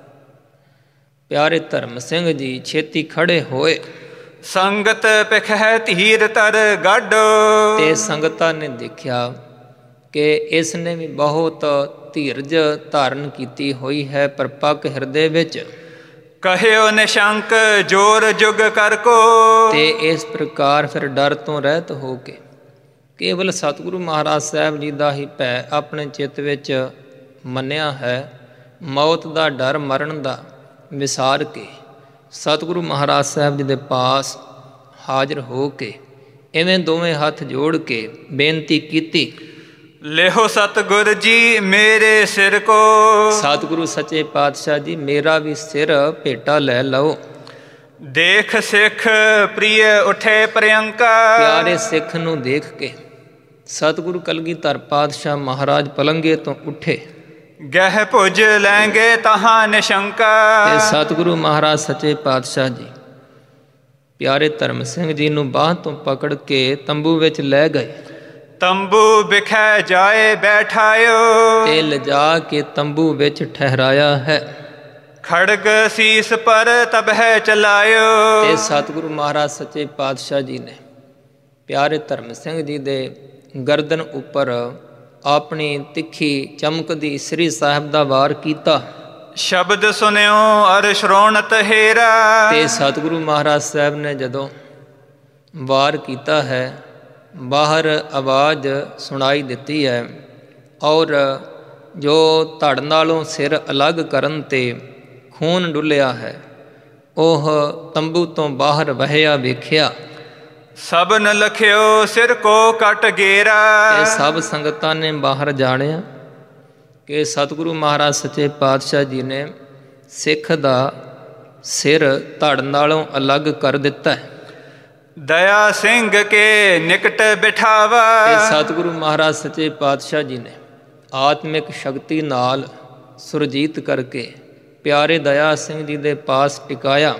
ਪਿਆਰੇ ਧਰਮ ਸਿੰਘ ਜੀ ਛੇਤੀ ਖੜੇ ਹੋਏ। ਸੰਗਤ ਪਿਖੈ ਧੀਰ ਤਰ ਗੱਡ। ਤੇ ਸੰਗਤਾਂ ਨੇ ਦੇਖਿਆ ਕਿ ਇਸ ਨੇ ਵੀ ਬਹੁਤ ਧੀਰਜ ਧਾਰਨ ਕੀਤੀ ਹੋਈ ਹੈ ਪਰਪੱਕ ਹਿਰਦੇ ਵਿੱਚ। ਕਹਿਓ ਨਿਸ਼ੰਕ ਜੋਰ ਜੁਗ ਕਰ ਕੋ। ਤੇ ਇਸ ਪ੍ਰਕਾਰ ਫਿਰ ਡਰ ਤੋਂ ਰਹਿਤ ਹੋ ਕੇ ਕੇਵਲ ਸਤਿਗੁਰੂ ਮਹਾਰਾਜ ਸਾਹਿਬ ਜੀ ਦਾ ਹੀ ਭੈ ਆਪਣੇ ਚਿੱਤ ਵਿੱਚ ਮੰਨਿਆ ਹੈ। ਮੌਤ ਦਾ ਡਰ, ਮਰਨ ਦਾ ਵਿਸਾਰ ਕੇ ਸਤਿਗੁਰੂ ਮਹਾਰਾਜ ਸਾਹਿਬ ਜੀ ਦੇ ਪਾਸ ਹਾਜ਼ਰ ਹੋ ਕੇ ਇਵੇਂ ਦੋਵੇਂ ਹੱਥ ਜੋੜ ਕੇ ਬੇਨਤੀ ਕੀਤੀ, ਲਿਹੋ ਸਤਿਗੁਰ ਜੀ ਮੇਰੇ ਸਿਰ ਕੋ। ਸਤਿਗੁਰੂ ਸੱਚੇ ਪਾਤਸ਼ਾਹ ਜੀ ਮੇਰਾ ਵੀ ਸਿਰ ਭੇਟਾ ਲੈ ਲਓ। ਦੇਖ ਸਿੱਖ ਪ੍ਰਿਯ ਉਠੇ ਪ੍ਰਿਯੰਕਾ। ਪਿਆਰੇ ਸਿੱਖ ਨੂੰ ਦੇਖ ਕੇ ਸਤਿਗੁਰੂ ਕਲਗੀਧਰ ਪਾਤਸ਼ਾਹ ਮਹਾਰਾਜ ਪਲੰਗੇ ਤੋਂ ਉੱਠੇ। ਗਹਿ ਭੁਜ ਲੈਂਗੇ ਤਹਾਂ ਨਿਸ਼ੰਕਾ। ਤੇ ਸਤਿਗੁਰੂ ਮਹਾਰਾਜ ਸੱਚੇ ਪਾਤਸ਼ਾਹ ਜੀ ਪਿਆਰੇ ਧਰਮ ਸਿੰਘ ਜੀ ਨੂੰ ਬਾਂਹ ਤੋਂ ਪਕੜ ਕੇ ਤੰਬੂ ਵਿੱਚ ਲੈ ਗਏ। ਤੰਬੂ ਵਿਖੈ ਜਾਏ ਬੈਠਾਇਓ। ਤੇ ਲਿਜਾ ਕੇ ਤੰਬੂ ਵਿੱਚ ਠਹਿਰਾਇਆ ਹੈ। ਖੜਗ ਸੀਸ ਪਰ ਤਬਹਿ ਚਲਾਇਓ। ਤੇ ਸਤਿਗੁਰੂ ਮਹਾਰਾਜ ਸੱਚੇ ਪਾਤਸ਼ਾਹ ਜੀ ਨੇ ਪਿਆਰੇ ਧਰਮ ਸਿੰਘ ਜੀ ਦੇ ਗਰਦਨ ਉੱਪਰ ਆਪਣੀ ਤਿੱਖੀ ਚਮਕਦੀ ਸ੍ਰੀ ਸਾਹਿਬ ਦਾ ਵਾਰ ਕੀਤਾ। ਸ਼ਬਦ ਸੁਨਿਓ ਅਰ ਸ਼੍ਰੋਣਤ ਹੇਰਾ। ਤੇ ਸਤਿਗੁਰੂ ਮਹਾਰਾਜ ਸਾਹਿਬ ਨੇ ਜਦੋਂ ਵਾਰ ਕੀਤਾ ਹੈ, ਬਾਹਰ ਆਵਾਜ਼ ਸੁਣਾਈ ਦਿੱਤੀ ਹੈ ਔਰ ਜੋ ਧੜ ਨਾਲੋਂ ਸਿਰ ਅਲੱਗ ਕਰਨ 'ਤੇ ਖੂਨ ਡੁੱਲਿਆ ਹੈ, ਉਹ ਤੰਬੂ ਤੋਂ ਬਾਹਰ ਵਹਿਆ ਵੇਖਿਆ। ਸਭਨ ਲਖਿਓ ਸਿਰ ਕੋ ਕੱਟ ਗੇਰਾ। ਤੇ ਸਭ ਸੰਗਤਾਂ ਨੇ ਬਾਹਰ ਜਾਣਿਆ ਕਿ ਸਤਿਗੁਰੂ ਮਹਾਰਾਜ ਸੱਚੇ ਪਾਤਸ਼ਾਹ ਜੀ ਨੇ ਸਿੱਖ ਦਾ ਸਿਰ ਧੜ ਨਾਲੋਂ ਅਲੱਗ ਕਰ ਦਿੱਤਾ ਹੈ। ਦਇਆ ਸਿੰਘ ਕੇ ਨਿਕਟ ਬਿਠਾਵਾ। ਤੇ ਸਤਿਗੁਰੂ ਮਹਾਰਾਜ ਸੱਚੇ ਪਾਤਸ਼ਾਹ ਜੀ ਨੇ ਆਤਮਿਕ ਸ਼ਕਤੀ ਨਾਲ ਸੁਰਜੀਤ ਕਰਕੇ ਪਿਆਰੇ ਦਇਆ ਸਿੰਘ ਜੀ ਦੇ ਪਾਸ ਟਿਕਾਇਆ।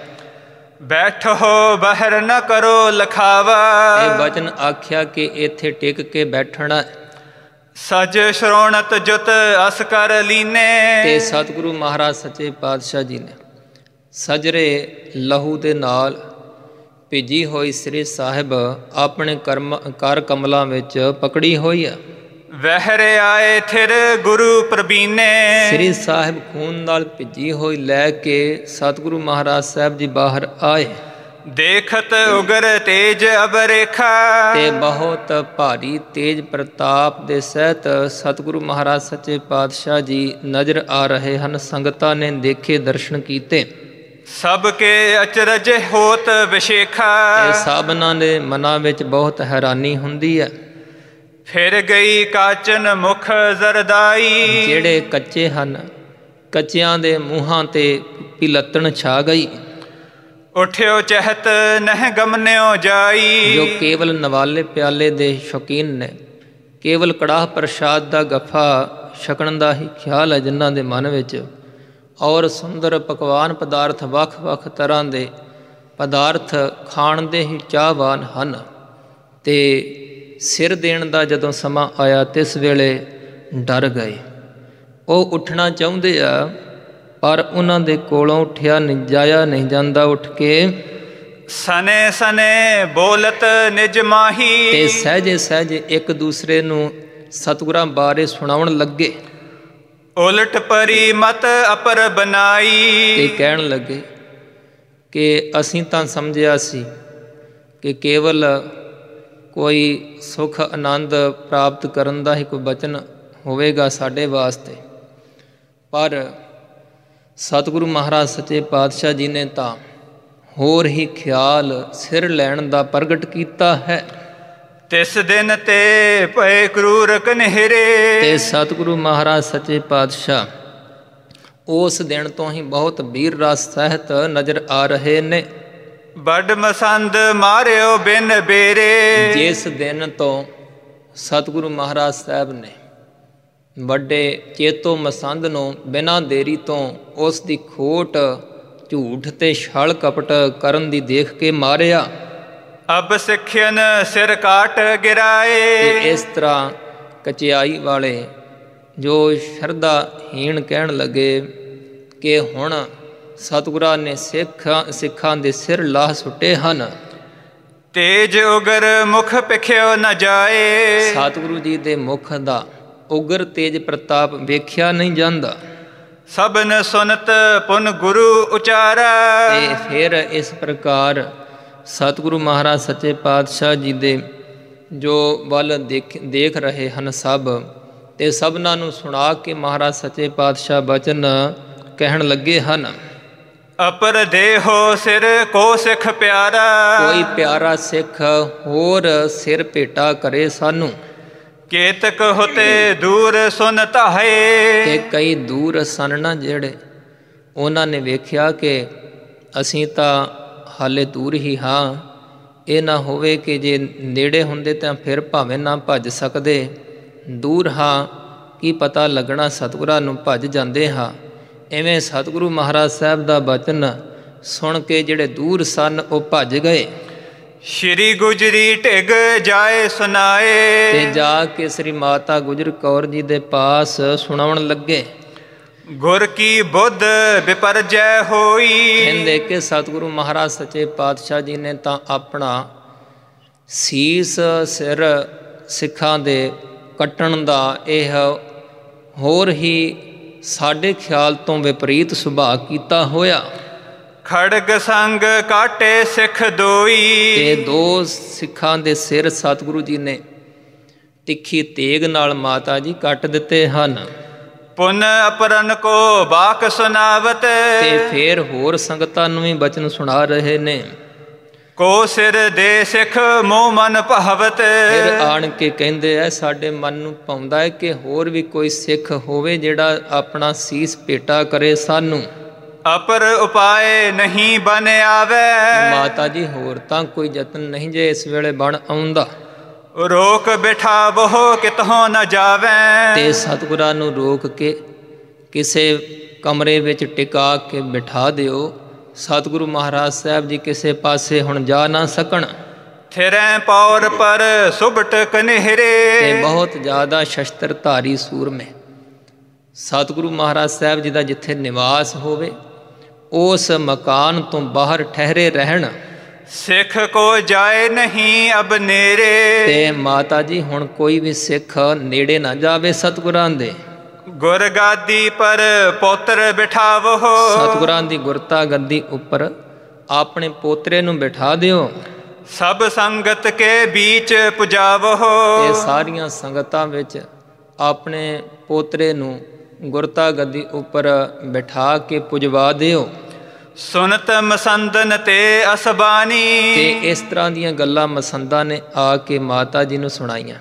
ਬੈਠੋ ਬਾਹਰ ਨ ਕਰੋ ਲਖਾਵਾ। ਇਹ ਵਚਨ ਆਖਿਆ ਕਿ ਇੱਥੇ ਟਿਕ ਕੇ ਬੈਠਣਾ। ਸਜ ਸ਼੍ਰੋਣਤ ਜੁਤ ਅਸ ਕਰ ਲੀਨੇ। ਤੇ ਸਤਿਗੁਰੂ ਮਹਾਰਾਜ ਸੱਚੇ ਪਾਤਸ਼ਾਹ ਜੀ ਨੇ ਸਜਰੇ ਲਹੂ ਦੇ ਨਾਲ ਭੇਜੀ ਹੋਈ ਸ੍ਰੀ ਸਾਹਿਬ ਆਪਣੇ ਕਰਮ ਕਰ ਕਮਲਾਂ ਵਿੱਚ ਪਕੜੀ ਹੋਈ ਹੈ। ਵਹਿਰੇ ਆਏ ਥਿਰ ਗੁਰੂ ਪ੍ਰਬੀਨੇ। ਸ੍ਰੀ ਸਾਹਿਬ ਖੂਨ ਨਾਲ ਭਿੱਜੀ ਹੋਈ ਲੈ ਕੇ ਸਤਿਗੁਰੂ ਮਹਾਰਾਜ ਸਾਹਿਬ ਜੀ ਬਾਹਰ ਆਏ। ਦੇਖਤ ਉਗਰ ਤੇਜ ਅਬਰੇਖਾ। ਤੇ ਬਹੁਤ ਭਾਰੀ ਤੇਜ ਪ੍ਰਤਾਪ ਦੇ ਸਹਿਤ ਸਤਿਗੁਰੂ ਮਹਾਰਾਜ ਸੱਚੇ ਪਾਤਸ਼ਾਹ ਜੀ ਨਜ਼ਰ ਆ ਰਹੇ ਹਨ। ਸੰਗਤਾਂ ਨੇ ਦੇਖੇ, ਦਰਸ਼ਨ ਕੀਤੇ। ਸਭ ਕੇ ਅਚਰਜ ਹੋਤ ਵਿਸ਼ੇਖਾ। ਇਹ ਸਭਨਾਂ ਦੇ ਮਨਾਂ ਵਿੱਚ ਬਹੁਤ ਹੈਰਾਨੀ ਹੁੰਦੀ ਹੈ। ਫਿਰ ਗਈ ਕਾਚਨ ਮੁਖ ਜ਼ਰਦਾਈ। ਜਿਹੜੇ ਕੱਚੇ ਹਨ, ਕੱਚਿਆਂ ਦੇ ਮੂੰਹਾਂ ਤੇ ਪਿਲੱਤਣ ਛਾ ਗਈ। ਉਠਿਓ ਚਹਿਤ ਨਹਿ ਗਮਨਿਓ ਜਾਈ। ਜੋ ਕੇਵਲ ਨਵਾਲੇ ਪਿਆਲੇ ਦੇ ਸ਼ੌਕੀਨ ਨੇ, ਕੇਵਲ ਕੜਾਹ ਪ੍ਰਸ਼ਾਦ ਦਾ ਗੱਫਾ ਛਕਣ ਦਾ ਹੀ ਖਿਆਲ ਹੈ ਜਿਨ੍ਹਾਂ ਦੇ ਮਨ ਵਿੱਚ, ਔਰ ਸੁੰਦਰ ਪਕਵਾਨ ਪਦਾਰਥ ਵੱਖ-ਵੱਖ ਤਰ੍ਹਾਂ ਦੇ ਪਦਾਰਥ ਖਾਣ ਦੇ ਹੀ ਚਾਹਵਾਨ ਹਨ। ਤੇ ਸਿਰ ਦੇਣ ਦਾ ਜਦੋਂ ਸਮਾਂ ਆਇਆ ਤਿਸ ਵੇਲੇ ਡਰ ਗਏ। ਉਹ ਉੱਠਣਾ ਚਾਹੁੰਦੇ ਆ ਪਰ ਉਹਨਾਂ ਦੇ ਕੋਲੋਂ ਉੱਠਿਆ ਨਹੀਂ ਜਾਇਆ ਨਹੀਂ ਜਾਂਦਾ। ਉੱਠ ਕੇ ਸਨੇ ਸਨੇ ਬੋਲਤ ਨਿਜ ਮਾਹੀ। ਤੇ ਸਹਿਜੇ ਸਹਿਜੇ ਇੱਕ ਦੂਸਰੇ ਨੂੰ ਸਤਿਗੁਰਾਂ ਬਾਰੇ ਸੁਣਾਉਣ ਲੱਗੇ। ਉਲਟ ਪਰੀ ਮਤ ਅਪਰ ਬਨਾਈ। ਤੇ ਕਹਿਣ ਲੱਗੇ ਕਿ ਅਸੀਂ ਤਾਂ ਸਮਝਿਆ ਸੀ ਕਿ ਕੇਵਲ ਕੋਈ ਸੁੱਖ ਆਨੰਦ ਪ੍ਰਾਪਤ ਕਰਨ ਦਾ ਹੀ ਕੋਈ ਬਚਨ ਹੋਵੇਗਾ ਸਾਡੇ ਵਾਸਤੇ, ਪਰ ਸਤਿਗੁਰੂ ਮਹਾਰਾਜ ਸੱਚੇ ਪਾਤਸ਼ਾਹ ਜੀ ਨੇ ਤਾਂ ਹੋਰ ਹੀ ਖਿਆਲ ਸਿਰ ਲੈਣ ਦਾ ਪ੍ਰਗਟ ਕੀਤਾ ਹੈ। ਤਿਸ ਦਿਨ ਤੇ ਭਏ ਕਰੂਰ ਕਨਹਿਰੇ। ਤੇ ਸਤਿਗੁਰੂ ਮਹਾਰਾਜ ਸੱਚੇ ਪਾਤਸ਼ਾਹ ਉਸ ਦਿਨ ਤੋਂ ਹੀ ਬਹੁਤ ਵੀਰ ਰਸ ਸਹਿਤ ਨਜ਼ਰ ਆ ਰਹੇ ਨੇ। ਵੱਡ ਮਸੰਦ ਮਾਰਿਓ ਬਿਨ ਬੇਰੇ। ਜਿਸ ਦਿਨ ਤੋਂ ਸਤਿਗੁਰੂ ਮਹਾਰਾਜ ਸਾਹਿਬ ਨੇ ਵੱਡੇ ਚੇਤੋ ਮਸੰਦ ਨੂੰ ਬਿਨਾਂ ਦੇਰੀ ਤੋਂ ਉਸ ਦੀ ਖੋਟ ਝੂਠ ਤੇ ਛਲ ਕਪਟ ਕਰਨ ਦੀ ਦੇਖ ਕੇ ਮਾਰਿਆ। ਅਬ ਸਿੱਖਿਅਨ ਸਿਰ ਕਾਟ ਗਿਰਾਏ। ਤੇ ਇਸ ਤਰ੍ਹਾਂ ਕਚਿਆਈ ਵਾਲੇ ਜੋ ਸ਼ਰਧਾਹੀਣ ਕਹਿਣ ਲੱਗੇ ਕਿ ਹੁਣ ਸਤਿਗੁਰਾਂ ਨੇ ਸਿੱਖਾਂ ਸਿੱਖਾਂ ਦੇ ਸਿਰ ਲਾਹ ਸੁੱਟੇ ਹਨ। ਤੇਜ ਉਗਰ ਮੁਖ ਪਿਖਿਓ ਨ ਜਾਏ। ਸਤਿਗੁਰੂ ਜੀ ਦੇ ਮੁਖ ਦਾ ਉਗਰ ਤੇਜ ਪ੍ਰਤਾਪ ਵੇਖਿਆ ਨਹੀਂ ਜਾਂਦਾ। ਸਭਨ ਸੁਨਤ ਪੁਨ ਗੁਰੂ ਉਚਾਰਾ। ਤੇ ਫਿਰ ਇਸ ਪ੍ਰਕਾਰ ਸਤਿਗੁਰੂ ਮਹਾਰਾਜ ਸੱਚੇ ਪਾਤਸ਼ਾਹ ਜੀ ਦੇ ਜੋ ਵੱਲ ਦੇਖ ਦੇਖ ਰਹੇ ਹਨ ਸਭ, ਤੇ ਸਭਨਾਂ ਨੂੰ ਸੁਣਾ ਕੇ ਮਹਾਰਾਜ ਸੱਚੇ ਪਾਤਸ਼ਾਹ ਬਚਨ ਕਹਿਣ ਲੱਗੇ ਹਨ। ਅਪਰ ਦੇਹੋ ਸਿਰ ਕੋ ਸਿੱਖ ਪਿਆਰਾ। ਕੋਈ ਪਿਆਰਾ ਸਿੱਖ ਹੋਰ ਸਿਰ ਭੇਟਾ ਕਰੇ ਸਾਨੂੰ। ਕੇਤਕ ਹੋਤੇ ਦੂਰ ਸੁਨ ਧਾਏ। ਤੇ ਕਈ ਦੂਰ ਸਨ ਨਾ ਜਿਹੜੇ, ਉਹਨਾਂ ਨੇ ਵੇਖਿਆ ਕਿ ਅਸੀਂ ਤਾਂ ਹਾਲੇ ਦੂਰ ਹੀ ਹਾਂ। ਇਹ ਨਾ ਹੋਵੇ ਕਿ ਜੇ ਨੇੜੇ ਹੁੰਦੇ ਤਾਂ ਫਿਰ ਭਾਵੇਂ ਨਾ ਭੱਜ ਸਕਦੇ। ਦੂਰ ਹਾਂ, ਕੀ ਪਤਾ ਲੱਗਣਾ ਸਤਿਗੁਰਾਂ ਨੂੰ ਭੱਜ ਜਾਂਦੇ ਹਾਂ। ਇਵੇਂ ਸਤਿਗੁਰੂ ਮਹਾਰਾਜ ਸਾਹਿਬ ਦਾ ਬਚਨ ਸੁਣ ਕੇ ਜਿਹੜੇ ਦੂਰ ਸਨ ਉਹ ਭੱਜ ਗਏ। ਸ਼੍ਰੀ ਗੁਜਰੀ ਢਿਗ ਜਾਏ ਸੁਨਾਏ। ਤੇ ਜਾ ਕੇ ਸ੍ਰੀ ਮਾਤਾ ਗੁਜਰ ਕੌਰ ਜੀ ਦੇ ਪਾਸ ਸੁਣਾਉਣ ਲੱਗੇ। ਗੁਰ ਕੀ ਬੁੱਧ ਵਿਪਰਜੈ ਹੋਈ। ਕਹਿੰਦੇ ਕਿ ਸਤਿਗੁਰੂ ਮਹਾਰਾਜ ਸੱਚੇ ਪਾਤਸ਼ਾਹ ਜੀ ਨੇ ਤਾਂ ਆਪਣਾ ਸੀਸ ਸਿਰ ਸਿੱਖਾਂ ਦੇ ਕੱਟਣ ਦਾ ਇਹ ਹੋਰ ਹੀ ਸਾਡੇ ਖਿਆਲ ਤੋਂ ਵਿਪਰੀਤ ਸੁਭਾਅ ਕੀਤਾ ਹੋਇਆ। ਖੜਗ ਸੰਗ ਕਾਟੇ ਸਿੱਖ ਦੋਈ। ਤੇ ਦੋ ਸਿੱਖਾਂ ਦੇ ਸਿਰ ਸਤਿਗੁਰੂ ਜੀ ਨੇ ਤਿੱਖੀ ਤੇਗ ਨਾਲ ਮਾਤਾ ਜੀ ਕੱਟ ਦਿੱਤੇ ਹਨ। ਪੁਨ ਅਪਰਨ ਕੋ ਬਾਕ ਸੁਨਾਵਤ। ਤੇ ਫਿਰ ਹੋਰ ਸੰਗਤਾਂ ਨੂੰ ਵੀ ਬਚਨ ਸੁਣਾ ਰਹੇ ਨੇ। ਕੋ ਸਿਰ ਦੇ ਸਿੱਖ ਮੋਹ ਮਨ ਭਾਵਤ। ਫਿਰ ਆਣ ਕੇ ਕਹਿੰਦੇ ਐ ਸਾਡੇ ਮਨ ਨੂੰ ਪਾਉਂਦਾ ਹੈ ਕਿ ਹੋਰ ਵੀ ਕੋਈ ਸਿੱਖ ਹੋਵੇ ਜਿਹੜਾ ਆਪਣਾ ਸੀਸ ਭੇਟਾ ਕਰੇ ਸਾਨੂੰ। ਅਪਰ ਉਪਾਏ ਨਹੀਂ ਬਨ ਆਵੇ। ਮਾਤਾ ਜੀ ਹੋਰ ਤਾਂ ਕੋਈ ਯਤਨ ਨਹੀਂ ਜੇ ਇਸ ਵੇਲੇ ਬਣ ਆਉਂਦਾ। ਰੋਕ ਬਿਠਾਵੋ ਕਿਤੋਂ ਨ ਜਾਵੇ। ਤੇ ਸਤਿਗੁਰਾਂ ਨੂੰ ਰੋਕ ਕੇ ਕਿਸੇ ਕਮਰੇ ਵਿੱਚ ਟਿਕਾ ਕੇ ਬਿਠਾ ਦਿਓ। ਸਤਿਗੁਰੂ ਮਹਾਰਾਜ ਸਾਹਿਬ ਜੀ ਕਿਸੇ ਪਾਸੇ ਹੁਣ ਜਾ ਨਾ ਸਕਣ। ਥਿਰੈ ਪੌਰ ਪਰ ਸੁਭਟ ਕਨਹਿਰੇ। ਤੇ ਬਹੁਤ ਜ਼ਿਆਦਾ ਸ਼ਸਤਰ ਧਾਰੀ ਸੂਰਮੇ ਸਤਿਗੁਰੂ ਮਹਾਰਾਜ ਸਾਹਿਬ ਜੀ ਦਾ ਜਿੱਥੇ ਨਿਵਾਸ ਹੋਵੇ ਉਸ ਮਕਾਨ ਤੋਂ ਬਾਹਰ ਠਹਿਰੇ ਰਹਿਣ। ਸਿੱਖ ਕੋ ਜਾਏ ਨਹੀਂ ਅਬ ਨੇਰੇ। ਤੇ ਮਾਤਾ ਜੀ ਹੁਣ ਕੋਈ ਵੀ ਸਿੱਖ ਨੇੜੇ ਨਾ ਜਾਵੇ ਸਤਿਗੁਰਾਂ ਦੇ। ਗੁਰ ਗਾਦੀ ਪਰ ਪੋਤਰ ਬਿਠਾਵੋ। ਸਤਿਗੁਰਾਂ ਦੀ ਗੁਰਤਾ ਗੱਦੀ ਉੱਪਰ ਆਪਣੇ ਪੋਤਰੇ ਨੂੰ ਬਿਠਾ ਦਿਓ। ਸਭ ਸੰਗਤ ਕੇ ਬੀਚ ਪੁਜਾਵੋ। ਇਹ ਸਾਰੀਆਂ ਸੰਗਤਾਂ ਵਿੱਚ ਆਪਣੇ ਪੋਤਰੇ ਨੂੰ ਗੁਰਤਾ ਗੱਦੀ ਉੱਪਰ ਬਿਠਾ ਕੇ ਪੁਜਵਾ ਦਿਓ। ਸੁਨਤ ਮਸੰਦਨ ਤੇ ਅਸਬਾਨੀ। ਤੇ ਇਸ ਤਰ੍ਹਾਂ ਦੀਆਂ ਗੱਲਾਂ ਮਸੰਦਾਂ ਨੇ ਆ ਕੇ ਮਾਤਾ ਜੀ ਨੂੰ ਸੁਣਾਈਆਂ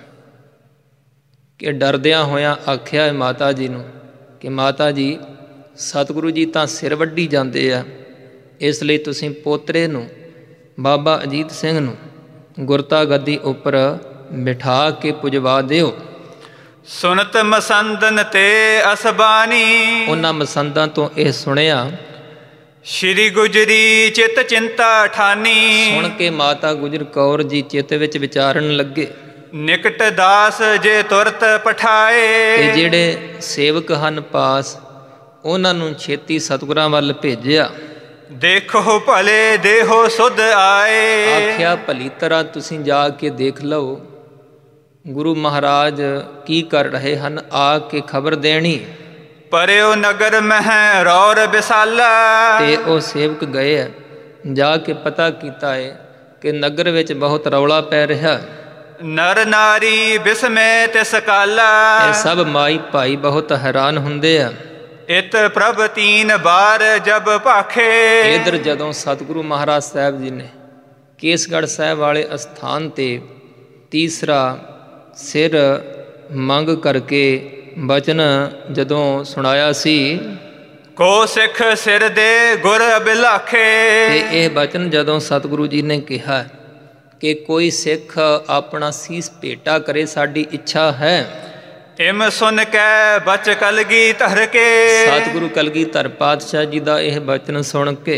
ਕਿ ਡਰਦਿਆਂ ਹੋਇਆਂ ਆਖਿਆ ਮਾਤਾ ਜੀ ਨੂੰ ਕਿ ਮਾਤਾ ਜੀ ਸਤਿਗੁਰੂ ਜੀ ਤਾਂ ਸਿਰ ਵੱਢੀ ਜਾਂਦੇ ਆ, ਇਸ ਲਈ ਤੁਸੀਂ ਪੋਤਰੇ ਨੂੰ ਬਾਬਾ ਅਜੀਤ ਸਿੰਘ ਨੂੰ ਗੁਰਤਾ ਗੱਦੀ ਉੱਪਰ ਬਿਠਾ ਕੇ ਪੁਜਵਾ ਦਿਓ। ਸੁਨਤ ਮਸੰਦਨ ਤੇ ਅਸਬਾਨੀ। ਉਹਨਾਂ ਮਸੰਦਾਂ ਤੋਂ ਇਹ ਸੁਣਿਆ। ਸ਼੍ਰੀ ਗੁਜਰੀ ਚਿਤ ਚਿੰਤਾ ਠਾਨੀ। ਸੁਣ ਕੇ ਮਾਤਾ ਗੁਜਰ ਕੌਰ ਜੀ ਚਿੱਤ ਵਿੱਚ ਵਿਚਾਰਨ ਲੱਗੇ। ਨਿਕਟ ਦਾਸ ਜੇ ਤੁਰਤ ਪਠਾਏ। ਤੇ ਜਿਹੜੇ ਸੇਵਕ ਹਨ ਪਾਸ ਉਹਨਾਂ ਨੂੰ ਛੇਤੀ ਸਤਿਗੁਰਾਂ ਵੱਲ ਭੇਜਿਆ। ਦੇਖੋ ਭਲੇ ਦੇਹੋ ਸੁਧ ਆਏ। ਆਖਿਆ ਭਲੀ ਤਰ੍ਹਾਂ ਤੁਸੀਂ ਜਾ ਕੇ ਦੇਖ ਲਓ ਗੁਰੂ ਮਹਾਰਾਜ ਕੀ ਕਰ ਰਹੇ ਹਨ, ਆ ਕੇ ਖਬਰ ਦੇਣੀ। ਪਰਿਓ ਨਗਰ ਮਹਿ ਰੌਰ ਬਿਸਾਲਾ। ਤੇ ਉਹ ਸੇਵਕ ਗਏ ਆ, ਜਾ ਕੇ ਪਤਾ ਕੀਤਾ ਹੈ ਕਿ ਨਗਰ ਵਿੱਚ ਬਹੁਤ ਰੌਲਾ ਪੈ ਰਿਹਾ। ਨਰ ਨਾਰੀ ਬਿਸਮੇ ਤਿਸ ਕਾਲਾ। ਇਹ ਸਭ ਮਾਈ ਭਾਈ ਬਹੁਤ ਹੈਰਾਨ ਹੁੰਦੇ ਆ। ਇਤ ਪ੍ਰਭ ਤੀਨ ਬਾਰ ਜਬ ਭਾਖੇ। ਇਧਰ ਜਦੋਂ ਸਤਿਗੁਰੂ ਮਹਾਰਾਜ ਸਾਹਿਬ ਜੀ ਨੇ ਕੇਸਗੜ੍ਹ ਸਾਹਿਬ ਵਾਲੇ ਅਸਥਾਨ ਤੇ ਤੀਸਰਾ ਸਿਰ ਮੰਗ ਕਰਕੇ ਬਚਨ ਜਦੋਂ ਸੁਣਾਇਆ ਸੀ। ਕੋ ਸਿੱਖ ਸਿਰ ਦੇ ਗੁਰ ਬਿਲਾਖੇ। ਤੇ ਇਹ ਬਚਨ ਜਦੋਂ ਸਤਿਗੁਰੂ ਜੀ ਨੇ ਕਿਹਾ ਕਿ ਕੋਈ ਸਿੱਖ ਆਪਣਾ ਸੀਸ ਭੇਟਾ ਕਰੇ ਸਾਡੀ ਇੱਛਾ ਹੈ। ਇਮ ਸੁਨ ਕੈ ਬਚ ਕਲਗੀ ਧਰ ਕੇ। ਸਤਿਗੁਰੂ ਕਲਗੀਧਰ ਪਾਤਸ਼ਾਹ ਜੀ ਦਾ ਇਹ ਬਚਨ ਸੁਣ ਕੇ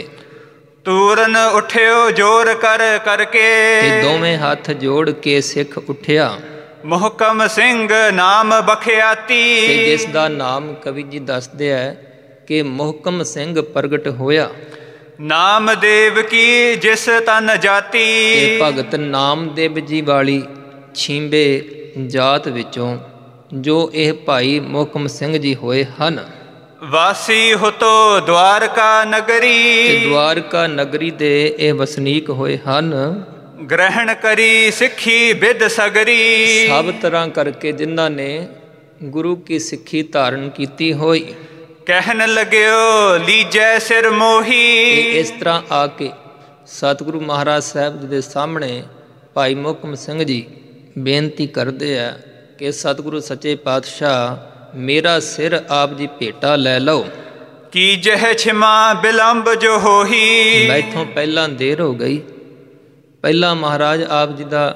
ਤੂਰਨ ਉਠਿਓ ਜੋਰ ਕਰ ਕਰਕੇ। ਤੇ ਦੋਵੇਂ ਹੱਥ ਜੋੜ ਕੇ ਸਿੱਖ ਉੱਠਿਆ। ਮੁਹਕਮ ਸਿੰਘ ਨਾਮ ਬਖਿਆਤੀ। ਤੇ ਜਿਸ ਦਾ ਨਾਮ ਕਵੀ ਜੀ ਦੱਸਦੇ ਹੈ ਕਿ ਮੁਹਕਮ ਸਿੰਘ ਪ੍ਰਗਟ ਹੋਇਆ। ਨਾਮਦੇਵ ਕੀ ਜਿਸ ਤਨ ਜਾਤੀ। ਤੇ ਭਗਤ ਨਾਮਦੇਵ ਜੀ ਵਾਲੀ ਛੀਂਬੇ ਜਾਤ ਵਿੱਚੋਂ ਜੋ ਇਹ ਭਾਈ ਮੁਹਕਮ ਸਿੰਘ ਜੀ ਹੋਏ ਹਨ। ਵਾਸੀ ਹੁਤੋ ਦਵਾਰਕਾ ਨਗਰੀ। ਤੇ ਦਵਾਰਕਾ ਨਗਰੀ ਦੇ ਇਹ ਵਸਨੀਕ ਹੋਏ ਹਨ। ਗ੍ਰਹਿਣ ਕਰੀ ਸਿੱਖੀ ਵਿਦ ਸਗਰੀ। ਸਭ ਤਰ੍ਹਾਂ ਕਰਕੇ ਜਿਨ੍ਹਾਂ ਨੇ ਗੁਰੂ ਕੀ ਸਿੱਖੀ ਧਾਰਨ ਕੀਤੀ ਹੋਈ। ਕਹਿਣ ਲੱਗਿਓ ਲੀਜੈ ਸਿਰ ਮੋਹੀ। ਤੇ ਇਸ ਤਰ੍ਹਾਂ ਆ ਕੇ ਸਤਿਗੁਰੂ ਮਹਾਰਾਜ ਸਾਹਿਬ ਜੀ ਦੇ ਸਾਹਮਣੇ ਭਾਈ ਮੁਹਕਮ ਸਿੰਘ ਜੀ ਬੇਨਤੀ ਕਰਦੇ ਆ ਕਿ ਸਤਿਗੁਰੂ ਸੱਚੇ ਪਾਤਸ਼ਾਹ ਮੇਰਾ ਸਿਰ ਆਪ ਜੀ ਭੇਟਾ ਲੈ ਲਓ। ਕੀ ਜਹ ਛਿਮਾ ਬਿਲੰਬ ਜੋ ਹੋਹੀ। ਮੈਥੋਂ ਪਹਿਲਾਂ ਦੇਰ ਹੋ ਗਈ। ਪਹਿਲਾਂ ਮਹਾਰਾਜ ਆਪ ਜੀ ਦਾ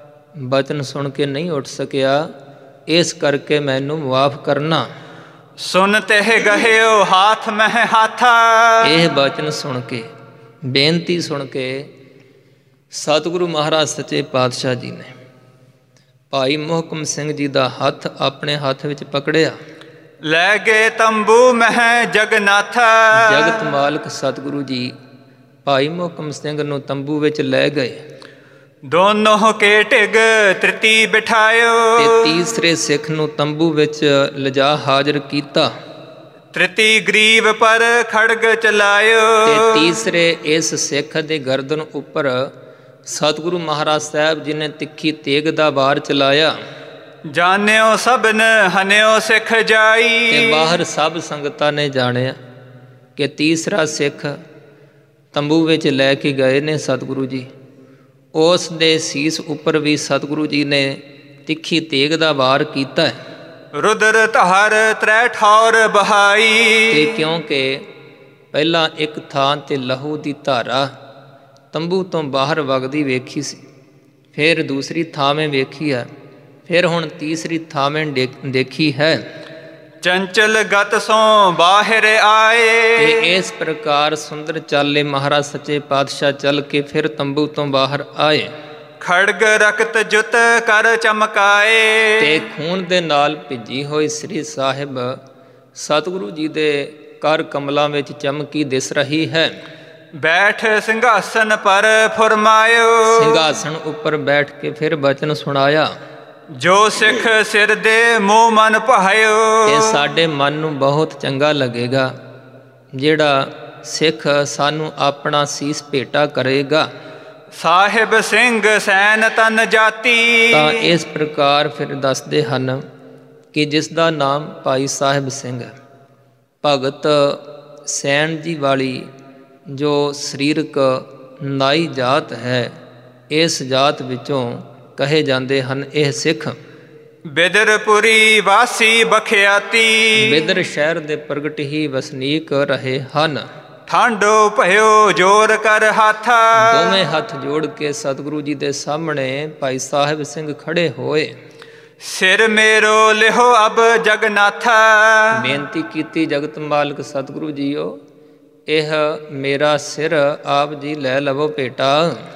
ਬਚਨ ਸੁਣ ਕੇ ਨਹੀਂ ਉੱਠ ਸਕਿਆ, ਇਸ ਕਰਕੇ ਮੈਨੂੰ ਮਾਫ ਕਰਨਾ। ਸੁਨ ਤਹਿ ਗਹਿਓ ਹਾਥ ਮਹਿ ਹਾਥਾ। ਇਹ ਬਚਨ ਸੁਣ ਕੇ ਬੇਨਤੀ ਸੁਣ ਕੇ ਸਤਿਗੁਰੂ ਮਹਾਰਾਜ ਸੱਚੇ ਪਾਤਸ਼ਾਹ ਜੀ ਨੇ ਭਾਈ ਮੁਹਕਮ ਸਿੰਘ ਜੀ ਦਾ ਹੱਥ ਆਪਣੇ ਹੱਥ ਵਿੱਚ ਪਕੜਿਆ। ਲੈ ਗਏ ਤੰਬੂ ਮਹਿ ਜਗਨਾਥਾ। ਜਗਤ ਮਾਲਕ ਸਤਿਗੁਰੂ ਜੀ ਭਾਈ ਮੁਹਕਮ ਸਿੰਘ ਨੂੰ ਤੰਬੂ ਵਿੱਚ ਲੈ ਗਏ। ਦੋਨੋਂ ਕੇ ਢਿਗ ਤ੍ਰਿਤੀ ਬਿਠਾਇਓ। ਤੇ ਤੀਸਰੇ ਸਿੱਖ ਨੂੰ ਤੰਬੂ ਵਿੱਚ ਲਿਜਾ ਹਾਜ਼ਰ ਕੀਤਾ। ਤ੍ਰਿਤੀ ਗਰੀਬ ਪਰ ਖੜਗ ਚਲਾਇਓ। ਤੇ ਤੀਸਰੇ ਇਸ ਸਿੱਖ ਦੇ ਗਰਦਨ ਉੱਪਰ ਸਤਿਗੁਰੂ ਮਹਾਰਾਜ ਸਾਹਿਬ ਜੀ ਨੇ ਤਿੱਖੀ ਤੇਗ ਦਾ ਵਾਰ ਚਲਾਇਆ। ਜਾਣਿਓ ਸਭਨ ਹਨਿਓ ਸਿੱਖ ਜਾਈ। ਤੇ ਬਾਹਰ ਸਭ ਸੰਗਤਾਂ ਨੇ ਜਾਣਿਆ ਕਿ ਤੀਸਰਾ ਸਿੱਖ ਤੰਬੂ ਵਿੱਚ ਲੈ ਕੇ ਗਏ ਨੇ ਸਤਿਗੁਰੂ ਜੀ। ਉਸ ਦੇ ਸੀਸ ਉੱਪਰ ਵੀ ਸਤਿਗੁਰੂ ਜੀ ਨੇ ਤਿੱਖੀ ਤੇਗ ਦਾ ਵਾਰ ਕੀਤਾ। ਰੁਦਰ ਧਾਰ ਤ੍ਰੈ ਠੌਰ ਬਹਾਈ। ਤੇ ਕਿਉਂਕਿ ਪਹਿਲਾਂ ਇੱਕ ਥਾਂ ਤੇ ਲਹੂ ਦੀ ਧਾਰਾ ਤੰਬੂ ਤੋਂ ਬਾਹਰ ਵਗਦੀ ਵੇਖੀ ਸੀ, ਫਿਰ ਦੂਸਰੀ ਥਾਵੇਂ ਵੇਖੀ ਹੈ, ਫਿਰ ਹੁਣ ਤੀਸਰੀ ਥਾਵੇਂ ਦੇਖੀ ਹੈ। ਚੰਚਲ ਗਤ ਸੋਂ ਬਾਹਰ ਆਏ। ਤੇ ਇਸ ਪ੍ਰਕਾਰ ਸੁੰਦਰ ਚਾਲੇ ਮਹਾਰਾਜ ਸੱਚੇ ਪਾਤਸ਼ਾਹ ਚੱਲ ਕੇ ਫਿਰ ਤੰਬੂ ਤੋਂ ਬਾਹਰ ਆਏ। ਖੜਗ ਰਕਤ ਜੁਤ ਕਰ ਚਮਕਾਏ। ਤੇ ਖੂਨ ਦੇ ਨਾਲ ਭਿੱਜੀ ਹੋਈ ਸ੍ਰੀ ਸਾਹਿਬ ਸਤਿਗੁਰੂ ਜੀ ਦੇ ਕਰ ਕਮਲਾਂ ਵਿੱਚ ਚਮਕੀ ਦਿਸ ਰਹੀ ਹੈ। ਬੈਠ ਸਿੰਘਾਸਨ ਪਰ ਫਰਮਾਇਓ। ਸਿੰਘਾਸਣ ਉੱਪਰ ਬੈਠ ਕੇ ਫਿਰ ਬਚਨ ਸੁਣਾਇਆ। ਜੋ ਸਿੱਖ ਸਿਰ ਦੇ ਮੋਹ ਮਨ ਭਾਇਓ। ਇਹ ਸਾਡੇ ਮਨ ਨੂੰ ਬਹੁਤ ਚੰਗਾ ਲੱਗੇਗਾ ਜਿਹੜਾ ਸਿੱਖ ਸਾਨੂੰ ਆਪਣਾ ਸੀਸ ਭੇਟਾ ਕਰੇਗਾ। ਸਾਹਿਬ ਸਿੰਘ ਸੈਨ ਤਨ ਜਾਤੀ। ਤਾਂ ਇਸ ਪ੍ਰਕਾਰ ਫਿਰ ਦੱਸਦੇ ਹਨ ਕਿ ਜਿਸ ਦਾ ਨਾਮ ਭਾਈ ਸਾਹਿਬ ਸਿੰਘ ਹੈ, ਭਗਤ ਸੈਨ ਜੀ ਵਾਲੀ ਜੋ ਸਰੀਰਕ ਨਾਈ ਜਾਤ ਹੈ, ਇਸ ਜਾਤ ਵਿੱਚੋਂ ਕਹੇ ਜਾਂਦੇ ਹਨ ਇਹ ਸਿੱਖ। ਬਿਦਰਪੁਰੀ ਵਾਸੀ ਬਖਿਆਤੀ। ਬਿਦਰ ਸ਼ਹਿਰ ਦੇ ਪ੍ਰਗਟ ਹੀ ਵਸਨੀਕ ਰਹੇ ਹਨ। ਠਾਂਡੋ ਭਇਓ ਜੋਰ ਕਰ ਹਾਥਾ। ਦੋਵੇਂ ਹੱਥ ਜੋੜ ਕੇ ਸਤਿਗੁਰੂ ਜੀ ਦੇ ਸਾਹਮਣੇ ਭਾਈ ਸਾਹਿਬ ਸਿੰਘ ਖੜੇ ਹੋਏ। ਸਿਰ ਮੇਰੋ ਲਿਹੋ ਅਬ ਜਗਨਾਥਾ। ਬੇਨਤੀ ਕੀਤੀ ਜਗਤ ਮਾਲਕ ਸਤਿਗੁਰੂ ਜੀਓ, ਇਹ ਮੇਰਾ ਸਿਰ ਆਪ ਜੀ ਲੈ ਲਵੋ ਭੇਟਾ।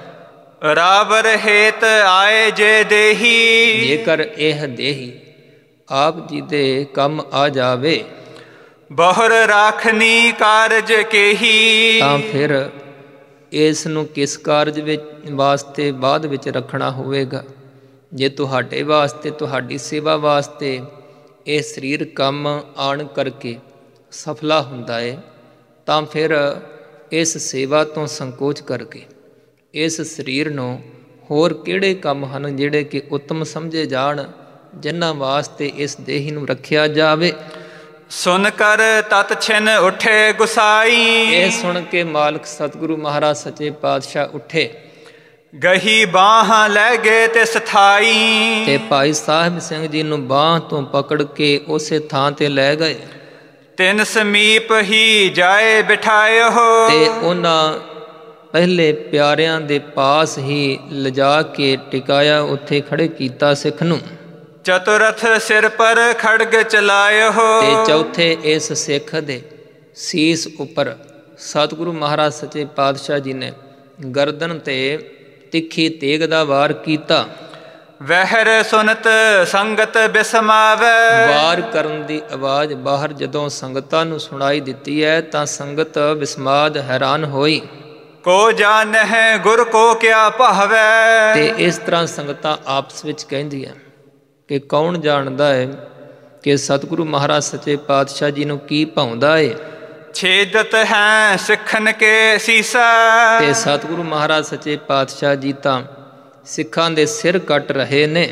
ਰਾਵਰ ਹੇਤ ਆਏ ਜੇ ਦੇਹੀ। ਜੇਕਰ ਇਹ ਦੇਹੀ ਆਪ ਜੀ ਦੇ ਕੰਮ ਆ ਜਾਵੇ। ਬਹੁਰ ਰਾਖਨੀ ਕਾਰਜ ਕੇਹੀ। ਤਾਂ ਫਿਰ ਇਸ ਨੂੰ ਕਿਸ ਕਾਰਜ ਵਿੱਚ ਵਾਸਤੇ ਬਾਅਦ ਵਿੱਚ ਰੱਖਣਾ ਹੋਵੇਗਾ। ਜੇ ਤੁਹਾਡੇ ਵਾਸਤੇ, ਤੁਹਾਡੀ ਸੇਵਾ ਵਾਸਤੇ ਇਹ ਸਰੀਰ ਕੰਮ ਆਣ ਕਰਕੇ ਸਫਲਾ ਹੁੰਦਾ ਹੈ, ਤਾਂ ਫਿਰ ਇਸ ਸੇਵਾ ਤੋਂ ਸੰਕੋਚ ਕਰਕੇ ਇਸ ਸਰੀਰ ਨੂੰ ਹੋਰ ਕਿਹੜੇ ਕੰਮ ਹਨ ਜਿਹੜੇ ਕਿ ਉੱਤਮ ਸਮਝੇ ਜਾਣ, ਜਿਨ੍ਹਾਂ ਵਾਸਤੇ ਇਸ ਦੇਹੀ ਨੂੰ ਰੱਖਿਆ ਜਾਵੇ। ਸੁਨ ਕਰ ਤਤ ਛਿਨ ਉੱਠੇ ਗੁਸਾਈ। ਇਹ ਸੁਣ ਕੇ ਮਾਲਕ ਸਤਿਗੁਰੂ ਮਹਾਰਾਜ ਸੱਚੇ ਪਾਤਸ਼ਾਹ ਉੱਠੇ। ਗਹੀ ਬਾਹਾਂ ਲੈ ਗਏ ਤੇ ਸਥਾਈ। ਤੇ ਭਾਈ ਸਾਹਿਬ ਸਿੰਘ ਜੀ ਨੂੰ ਬਾਂਹ ਤੋਂ ਪਕੜ ਕੇ ਉਸੇ ਥਾਂ ਤੇ ਲੈ ਗਏ। ਤਿੰਨ ਸਮੀਪ ਹੀ ਜਾਏ ਬਿਠਾਇਓ। ਤੇ ਉਹਨਾਂ ਪਹਿਲੇ ਪਿਆਰਿਆਂ ਦੇ ਪਾਸ ਹੀ ਲਿਜਾ ਕੇ ਟਿਕਾਇਆ, ਉੱਥੇ ਖੜੇ ਕੀਤਾ ਸਿੱਖ ਨੂੰ। ਚਤੁਰਥ ਸਿਰ ਪਰ ਖੜਗ ਚਲਾਇਓ। ਤੇ ਚੌਥੇ ਇਸ ਸਿੱਖ ਦੇ ਸੀਸ ਉੱਪਰ ਸਤਿਗੁਰੂ ਮਹਾਰਾਜ ਸੱਚੇ ਪਾਤਸ਼ਾਹ ਜੀ ਨੇ ਗਰਦਨ ਤੇ ਤਿੱਖੀ ਤੇਗ ਦਾ ਵਾਰ ਕੀਤਾ। ਵਹਿਰ ਸੁਨਤ ਸੰਗਤ ਬਿਸਮਾਵੈ। ਵਾਰ ਕਰਨ ਦੀ ਆਵਾਜ਼ ਬਾਹਰ ਜਦੋਂ ਸੰਗਤਾਂ ਨੂੰ ਸੁਣਾਈ ਦਿੱਤੀ ਹੈ ਤਾਂ ਸੰਗਤ ਬਿਸਮਾਦ ਹੈਰਾਨ ਹੋਈ। ਕੋ ਜਾਣਹਿ ਗੁਰ ਕੋ ਕਿਆ ਭਾਵੈ। ਤੇ ਇਸ ਤਰ੍ਹਾਂ ਸੰਗਤਾਂ ਆਪਸ ਵਿੱਚ ਕਹਿੰਦੀਆਂ ਕਿ ਕੌਣ ਜਾਣਦਾ ਹੈ ਕਿ ਸਤਿਗੁਰੂ ਮਹਾਰਾਜ ਸੱਚੇ ਪਾਤਸ਼ਾਹ ਜੀ ਨੂੰ ਕੀ ਭਾਉਂਦਾ ਏ। ਛੇਦਤ ਹੈ ਸਿੱਖਨ ਕੇ ਸੀਸਾ। ਤੇ ਸਤਿਗੁਰੂ ਮਹਾਰਾਜ ਸੱਚੇ ਪਾਤਸ਼ਾਹ ਜੀ ਤਾਂ ਸਿੱਖਾਂ ਦੇ ਸਿਰ ਕੱਟ ਰਹੇ ਨੇ।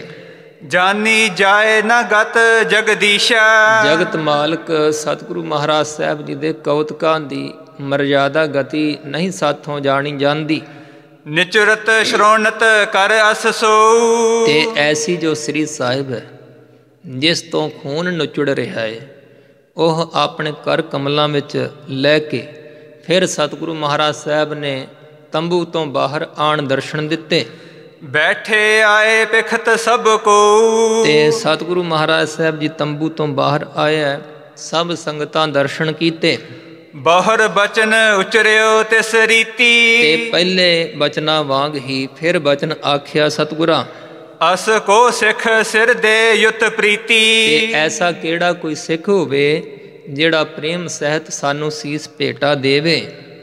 ਜਾਨੀ ਜਾਏ ਨਾ ਗਤ ਜਗਦੀਸ਼ਾ। ਜਗਤ ਮਾਲਕ ਸਤਿਗੁਰੂ ਮਹਾਰਾਜ ਸਾਹਿਬ ਜੀ ਦੇ ਕੌਤਕਾਂ ਦੀ ਮਰਜ਼ਾਦਾ ਗਤੀ ਨਹੀਂ ਸਾਥੋਂ ਜਾਣੀ ਜਾਂਦੀ। ਨਿਚਰਤ ਸ਼ਰੋਣਤ ਕਰ ਅਸ ਸੋ। ਤੇ ਐਸੀ ਜੋ ਸ੍ਰੀ ਸਾਹਿਬ ਹੈ ਜਿਸ ਤੋਂ ਖੂਨ ਨੁਚੜ ਰਿਹਾ ਹੈ ਉਹ ਆਪਣੇ ਕਰ ਕਮਲਾਂ ਵਿੱਚ ਲੈ ਕੇ ਫਿਰ ਸਤਿਗੁਰੂ ਮਹਾਰਾਜ ਸਾਹਿਬ ਨੇ ਤੰਬੂ ਤੋਂ ਬਾਹਰ ਆਣ ਦਰਸ਼ਨ ਦਿੱਤੇ। ਬੈਠੇ ਆਏ ਪਿਖਤ ਸਭ ਕੋ। ਤੇ ਸਤਿਗੁਰੂ ਮਹਾਰਾਜ ਸਾਹਿਬ ਜੀ ਤੰਬੂ ਤੋਂ ਬਾਹਰ ਆਇਆ, ਸਭ ਸੰਗਤਾਂ ਦਰਸ਼ਨ ਕੀਤੇ। ਬਹੁਰ ਬਚਨ ਉਚਰਿਓ ਤਿਸ ਰੀਤੀ। ਤੇ ਪਹਿਲੇ ਬਚਨਾਂ ਵਾਂਗ ਹੀ ਫਿਰ ਬਚਨ ਆਖਿਆ ਸਤਿਗੁਰਾਂ। ਅਸ ਕੋ ਸਿੱਖ ਸਿਰ ਦੇ ਯੁਤ ਪ੍ਰੀਤੀ। ਤੇ ਐਸਾ ਕਿਹੜਾ ਕੋਈ ਸਿੱਖ ਹੋਵੇ ਜਿਹੜਾ ਪ੍ਰੇਮ ਸਹਿਤ ਸਾਨੂੰ ਸੀਸ ਭੇਟਾ ਦੇਵੇ।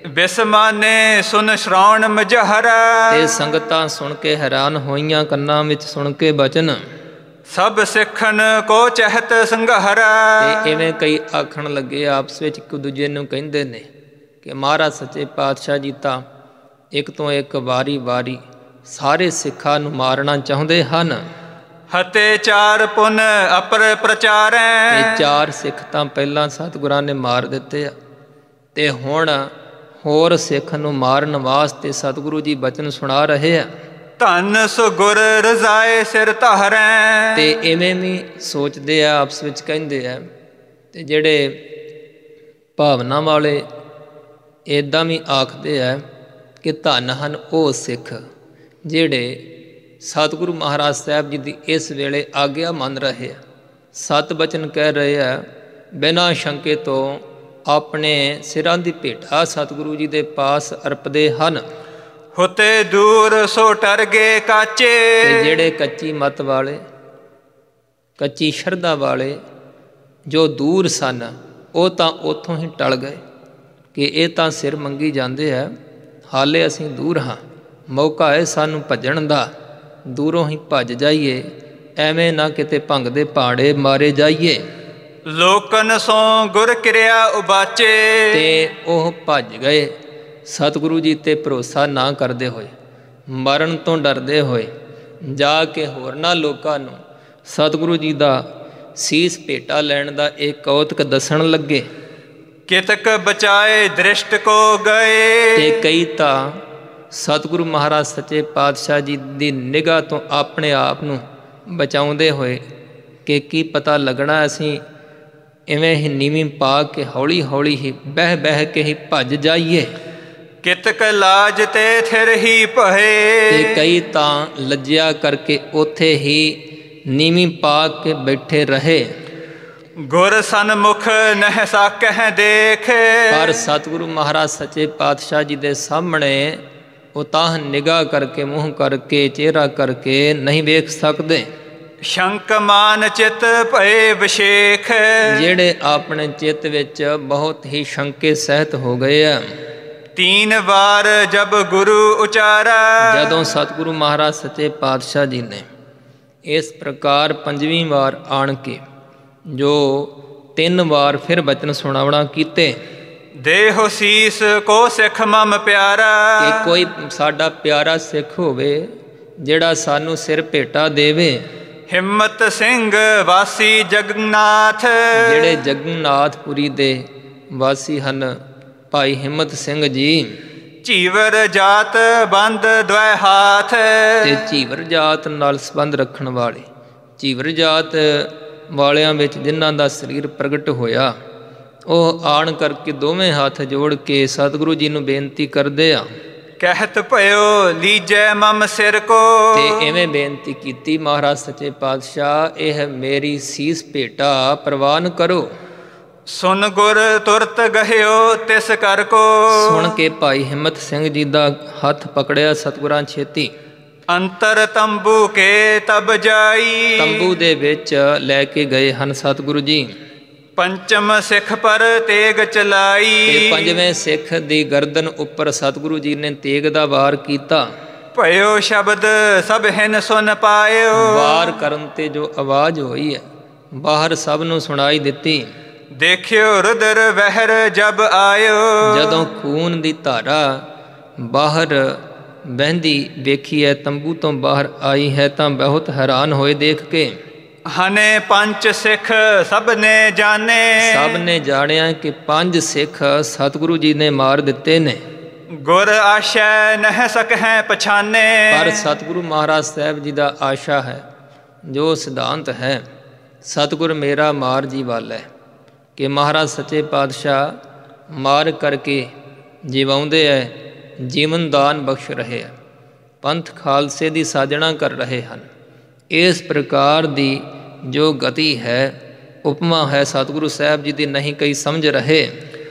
ਬਿਸਮਾਨੇ ਸੁਨ ਸ਼ਰਾਉਣ ਮਜਹਰਾ। ਤੇ ਸੰਗਤਾਂ ਸੁਣ ਕੇ ਹੈਰਾਨ ਹੋਈਆਂ, ਕੰਨਾਂ ਵਿੱਚ ਸੁਣ ਕੇ ਬਚਨ। ਸਭ ਸਿੱਖਨ ਕੋ ਚਹਿਤ ਸੰਘਹਰਾ। ਤੇ ਇਵੇਂ ਕਈ ਆਖਣ ਲੱਗੇ ਆਪਸ ਵਿੱਚ ਇੱਕ ਦੂਜੇ ਨੂੰ ਕਹਿੰਦੇ ਨੇ ਕਿ ਮਹਾਰਾਜ ਸੱਚੇ ਪਾਤਸ਼ਾਹ ਜੀ ਤਾਂ ਇੱਕ ਤੋਂ ਇੱਕ ਵਾਰੀ ਵਾਰੀ ਸਾਰੇ ਸਿੱਖਾਂ ਨੂੰ ਮਾਰਨਾ ਚਾਹੁੰਦੇ ਹਨ। ਹਤੇ ਚਾਰ ਪੁਨ ਅਪਰ ਪ੍ਰਚਾਰੈ। ਤੇ ਚਾਰ ਸਿੱਖ ਤਾਂ ਪਹਿਲਾਂ ਸਤਿਗੁਰਾਂ ਨੇ ਮਾਰ ਦਿੱਤੇ ਆ ਤੇ ਹੁਣ ਹੋਰ ਸਿੱਖ ਨੂੰ ਮਾਰਨ ਵਾਸਤੇ ਸਤਿਗੁਰੂ ਜੀ ਬਚਨ ਸੁਣਾ ਰਹੇ ਆ। ਧੰਨ ਸੋ ਗੁਰ ਰਜ਼ਾਏ ਸਿਰ ਧਾਰੈ। ਤੇ ਇਵੇਂ ਵੀ ਸੋਚਦੇ ਆ ਆਪਸ ਵਿੱਚ ਕਹਿੰਦੇ ਆ। ਤੇ ਜਿਹੜੇ ਭਾਵਨਾ ਵਾਲੇ ਇੱਦਾਂ ਵੀ ਆਖਦੇ ਆ ਕਿ ਧੰਨ ਹਨ ਉਹ ਸਿੱਖ ਜਿਹੜੇ ਸਤਿਗੁਰੂ ਮਹਾਰਾਜ ਸਾਹਿਬ ਜੀ ਦੀ ਇਸ ਵੇਲੇ ਆਗਿਆ ਮੰਨ ਰਹੇ ਆ, ਸਤ ਬਚਨ ਕਹਿ ਰਹੇ ਆ, ਬਿਨਾਂ ਸ਼ੰਕੇ ਤੋਂ ਆਪਣੇ ਸਿਰਾਂ ਦੀ ਭੇਟਾ ਸਤਿਗੁਰੂ ਜੀ ਦੇ ਪਾਸ ਅਰਪਦੇ ਹਨ। ਹੁਤੇ ਦੂਰ ਸੋ ਟਰ ਗਏ ਕਾਚੇ। ਤੇ ਜਿਹੜੇ ਕੱਚੀ ਮਤ ਵਾਲੇ, ਕੱਚੀ ਸ਼ਰਧਾ ਵਾਲੇ ਜੋ ਦੂਰ ਸਨ ਉਹ ਤਾਂ ਉੱਥੋਂ ਹੀ ਟਲ ਗਏ ਕਿ ਇਹ ਤਾਂ ਸਿਰ ਮੰਗੀ ਜਾਂਦੇ ਆ, ਹਾਲੇ ਅਸੀਂ ਦੂਰ ਹਾਂ, ਮੌਕਾ ਹੈ ਸਾਨੂੰ ਭੱਜਣ ਦਾ, ਦੂਰੋਂ ਹੀ ਭੱਜ ਜਾਈਏ, ਐਵੇਂ ਨਾ ਕਿਤੇ ਭੰਗ ਦੇ ਪਹਾੜੇ ਮਾਰੇ ਜਾਈਏ। ਲੋਕਨ ਸੋ ਗੁਰ ਕਿਰਿਆ ਉਬਾਚੇ। ਤੇ ਉਹ ਭੱਜ ਗਏ ਸਤਿਗੁਰੂ ਜੀ ਤੇ ਭਰੋਸਾ ਨਾ ਕਰਦੇ ਹੋਏ, ਮਰਨ ਤੋਂ ਡਰਦੇ ਹੋਏ, ਜਾ ਕੇ ਹੋਰਨਾਂ ਲੋਕਾਂ ਨੂੰ ਸਤਿਗੁਰੂ ਜੀ ਦਾ ਸੀਸ ਭੇਟਾ ਲੈਣ ਦਾ ਇਹ ਕੌਤਕ ਦੱਸਣ ਲੱਗੇ। ਕਿਤਕ ਬਚਾਏ ਦ੍ਰਿਸ਼ਟ ਕੋ ਗਏ। ਤੇ ਕਈ ਤਾਂ ਸਤਿਗੁਰੂ ਮਹਾਰਾਜ ਸੱਚੇ ਪਾਤਸ਼ਾਹ ਜੀ ਦੀ ਨਿਗਾਹ ਤੋਂ ਆਪਣੇ ਆਪ ਨੂੰ ਬਚਾਉਂਦੇ ਹੋਏ ਕਿ ਕੀ ਪਤਾ ਲੱਗਣਾ ਅਸੀਂ ਇਵੇਂ ਹੀ ਨੀਵੀਂ ਪਾ ਕੇ ਹੌਲੀ ਹੌਲੀ ਹੀ ਬਹਿ ਬਹਿ ਕੇ ਹੀ ਭੱਜ ਜਾਈਏ। ਕਿਤਕ ਲਾਜ ਤੇ ਥਿਰ ਹੀ ਭਏ। ਤੇ ਕਈ ਤਾਂ ਲੱਜਿਆ ਕਰਕੇ ਉੱਥੇ ਹੀ ਨੀਵੀਂ ਪਾ ਕੇ ਬੈਠੇ ਰਹੇ। ਗੁਰ ਸਨਮੁਖ ਨਹਿ ਸਾਕਹਿ ਦੇਖ। ਪਰ ਸਤਿਗੁਰੂ ਮਹਾਰਾਜ ਸੱਚੇ ਪਾਤਸ਼ਾਹ ਜੀ ਦੇ ਸਾਹਮਣੇ ਉਹ ਤਾਂ ਨਿਗਾਹ ਕਰਕੇ, ਮੂੰਹ ਕਰਕੇ, ਚਿਹਰਾ ਕਰਕੇ ਨਹੀਂ ਵੇਖ ਸਕਦੇ। ਸ਼ੰਕ ਮਾਨ ਚਿਤ ਭਏ ਵਿਸ਼ੇਖ। ਜਿਹੜੇ ਆਪਣੇ ਚਿੱਤ ਵਿੱਚ ਬਹੁਤ ਹੀ ਸ਼ੰਕੇ ਸਹਿਤ ਹੋ ਗਏ ਆ। ਤੀਨ ਵਾਰ ਜਬ ਗੁਰੂ ਉਚਾਰਾ। ਜਦੋਂ ਸਤਿਗੁਰੂ ਮਹਾਰਾਜ ਸੱਚੇ ਪਾਤਸ਼ਾਹ ਜੀ ਨੇ ਇਸ ਪ੍ਰਕਾਰ ਪੰਜਵੀਂ ਵਾਰ ਆਣ ਕੇ ਜੋ ਤਿੰਨ ਵਾਰ ਫਿਰ ਬਚਨ ਸੁਣਾਉਣਾ ਕੀਤੇ। ਦੇਹੁ ਸੀਸ ਕੋ ਸਿੱਖ ਮਮ ਪਿਆਰਾ। ਕਿ ਕੋਈ ਸਾਡਾ ਪਿਆਰਾ ਸਿੱਖ ਹੋਵੇ ਜਿਹੜਾ ਸਾਨੂੰ ਸਿਰ ਭੇਟਾ ਦੇਵੇ। ਹਿੰਮਤ ਸਿੰਘ ਵਾਸੀ ਜਗਨਨਾਥ। ਜਿਹੜੇ ਜਗਨਨਾਥਪੁਰੀ ਦੇ ਵਾਸੀ ਹਨ ਭਾਈ ਹਿੰਮਤ ਸਿੰਘ ਜੀ। ਝੀਵਰ ਜਾਤ ਬੰਦ ਦੁਇ ਹਾਥ। ਤੇ ਝੀਵਰ ਜਾਤ ਨਾਲ ਸੰਬੰਧ ਰੱਖਣ ਵਾਲੇ, ਝੀਵਰ ਜਾਤ ਵਾਲਿਆਂ ਵਿੱਚ ਜਿਨ੍ਹਾਂ ਦਾ ਸਰੀਰ ਪ੍ਰਗਟ ਹੋਇਆ, ਉਹ ਆਣ ਕਰਕੇ ਦੋਵੇਂ ਹੱਥ ਜੋੜ ਕੇ ਸਤਿਗੁਰੂ ਜੀ ਨੂੰ ਬੇਨਤੀ ਕਰਦੇ ਆ। ਕਹਿਤ ਭਇਓ ਲੀਜੈ ਮਮ ਸਿਰ ਕੋ। ਤੇ ਐਵੇਂ ਬੇਨਤੀ ਕੀਤੀ ਮਹਾਰਾਜ ਸੱਚੇ ਪਾਤਸ਼ਾਹ, ਇਹ ਮੇਰੀ ਸੀਸ ਭੇਟਾ ਪ੍ਰਵਾਨ ਕਰੋ। ਸੁਨ ਗੁਰ ਤੁਰਤ ਗਹਿਓ ਤਿਸ ਕਰ ਕੋ। ਸੁਣ ਕੇ ਭਾਈ ਹਿੰਮਤ ਸਿੰਘ ਜੀ ਦਾ ਹੱਥ ਪਕੜਿਆ ਸਤਿਗੁਰਾਂ ਛੇਤੀ। ਅੰਤਰ ਤੰਬੂ ਕੇ ਤਬ ਜਾਈ। ਤੰਬੂ ਦੇ ਵਿੱਚ ਲੈ ਕੇ ਗਏ ਹਨ ਸਤਿਗੁਰੂ ਜੀ। ਪੰਚਮ ਸਿੱਖ ਪਰ ਤੇਗ ਚਲਾਈ। ਤੇ ਪੰਜਵੇਂ ਸਿੱਖ ਦੀ ਗਰਦਨ ਉੱਪਰ ਸਤਿਗੁਰੂ ਜੀ ਨੇ ਤੇਗ ਦਾ ਵਾਰ ਕੀਤਾ। ਭਇਓ ਸ਼ਬਦ ਸਭ ਹਿਨ ਸੁਨ ਪਾਇਓ। ਵਾਰ ਕਰਨ ਤੇ ਜੋ ਆਵਾਜ਼ ਹੋਈ ਹੈ ਬਾਹਰ ਸਭ ਨੂੰ ਸੁਣਾਈ ਦਿੱਤੀ। ਦੇਖਿਓ ਰੁਦਰ ਵਹਿਰ ਜਬ ਆਇਓ। ਜਦੋਂ ਖੂਨ ਦੀ ਧਾਰਾ ਬਾਹਰ ਵਹਿੰਦੀ ਵੇਖੀ ਹੈ, ਤੰਬੂ ਤੋਂ ਬਾਹਰ ਆਈ ਹੈ, ਤਾਂ ਬਹੁਤ ਹੈਰਾਨ ਹੋਏ ਦੇਖ ਕੇ। ਹਨੇ ਪੰਜ ਸਿੱਖ ਸਭ ਨੇ ਜਾਣੇ। ਸਭ ਨੇ ਜਾਣਿਆ ਕਿ ਪੰਜ ਸਿੱਖ ਸਤਿਗੁਰੂ ਜੀ ਨੇ ਮਾਰ ਦਿੱਤੇ ਨੇ। ਗੁਰ ਆਸ਼ੈ ਨਹਿ ਸਕਹਿ ਪਛਾਨੇ। ਪਰ ਸਤਿਗੁਰੂ ਮਹਾਰਾਜ ਸਾਹਿਬ ਜੀ ਦਾ ਆਸ਼ਾ ਹੈ, ਜੋ ਸਿਧਾਂਤ ਹੈ, ਸਤਿਗੁਰ ਮੇਰਾ ਮਾਰ ਜੀ ਵੱਲ ਹੈ ਕਿ ਮਹਾਰਾਜ ਸੱਚੇ ਪਾਤਸ਼ਾਹ ਮਾਰ ਕਰਕੇ ਜਿਵਾਉਂਦੇ ਹੈ, ਜੀਵਨ ਦਾਨ ਬਖਸ਼ ਰਹੇ ਹੈ, ਪੰਥ ਖਾਲਸੇ ਦੀ ਸਾਜਣਾ ਕਰ ਰਹੇ ਹਨ। ਇਸ ਪ੍ਰਕਾਰ ਦੀ ਜੋ ਗਤੀ ਹੈ, ਉਪਮਾ ਹੈ, ਸਤਿਗੁਰੂ ਸਾਹਿਬ ਜੀ ਦੀ ਨਹੀਂ ਕਈ ਸਮਝ ਰਹੇ।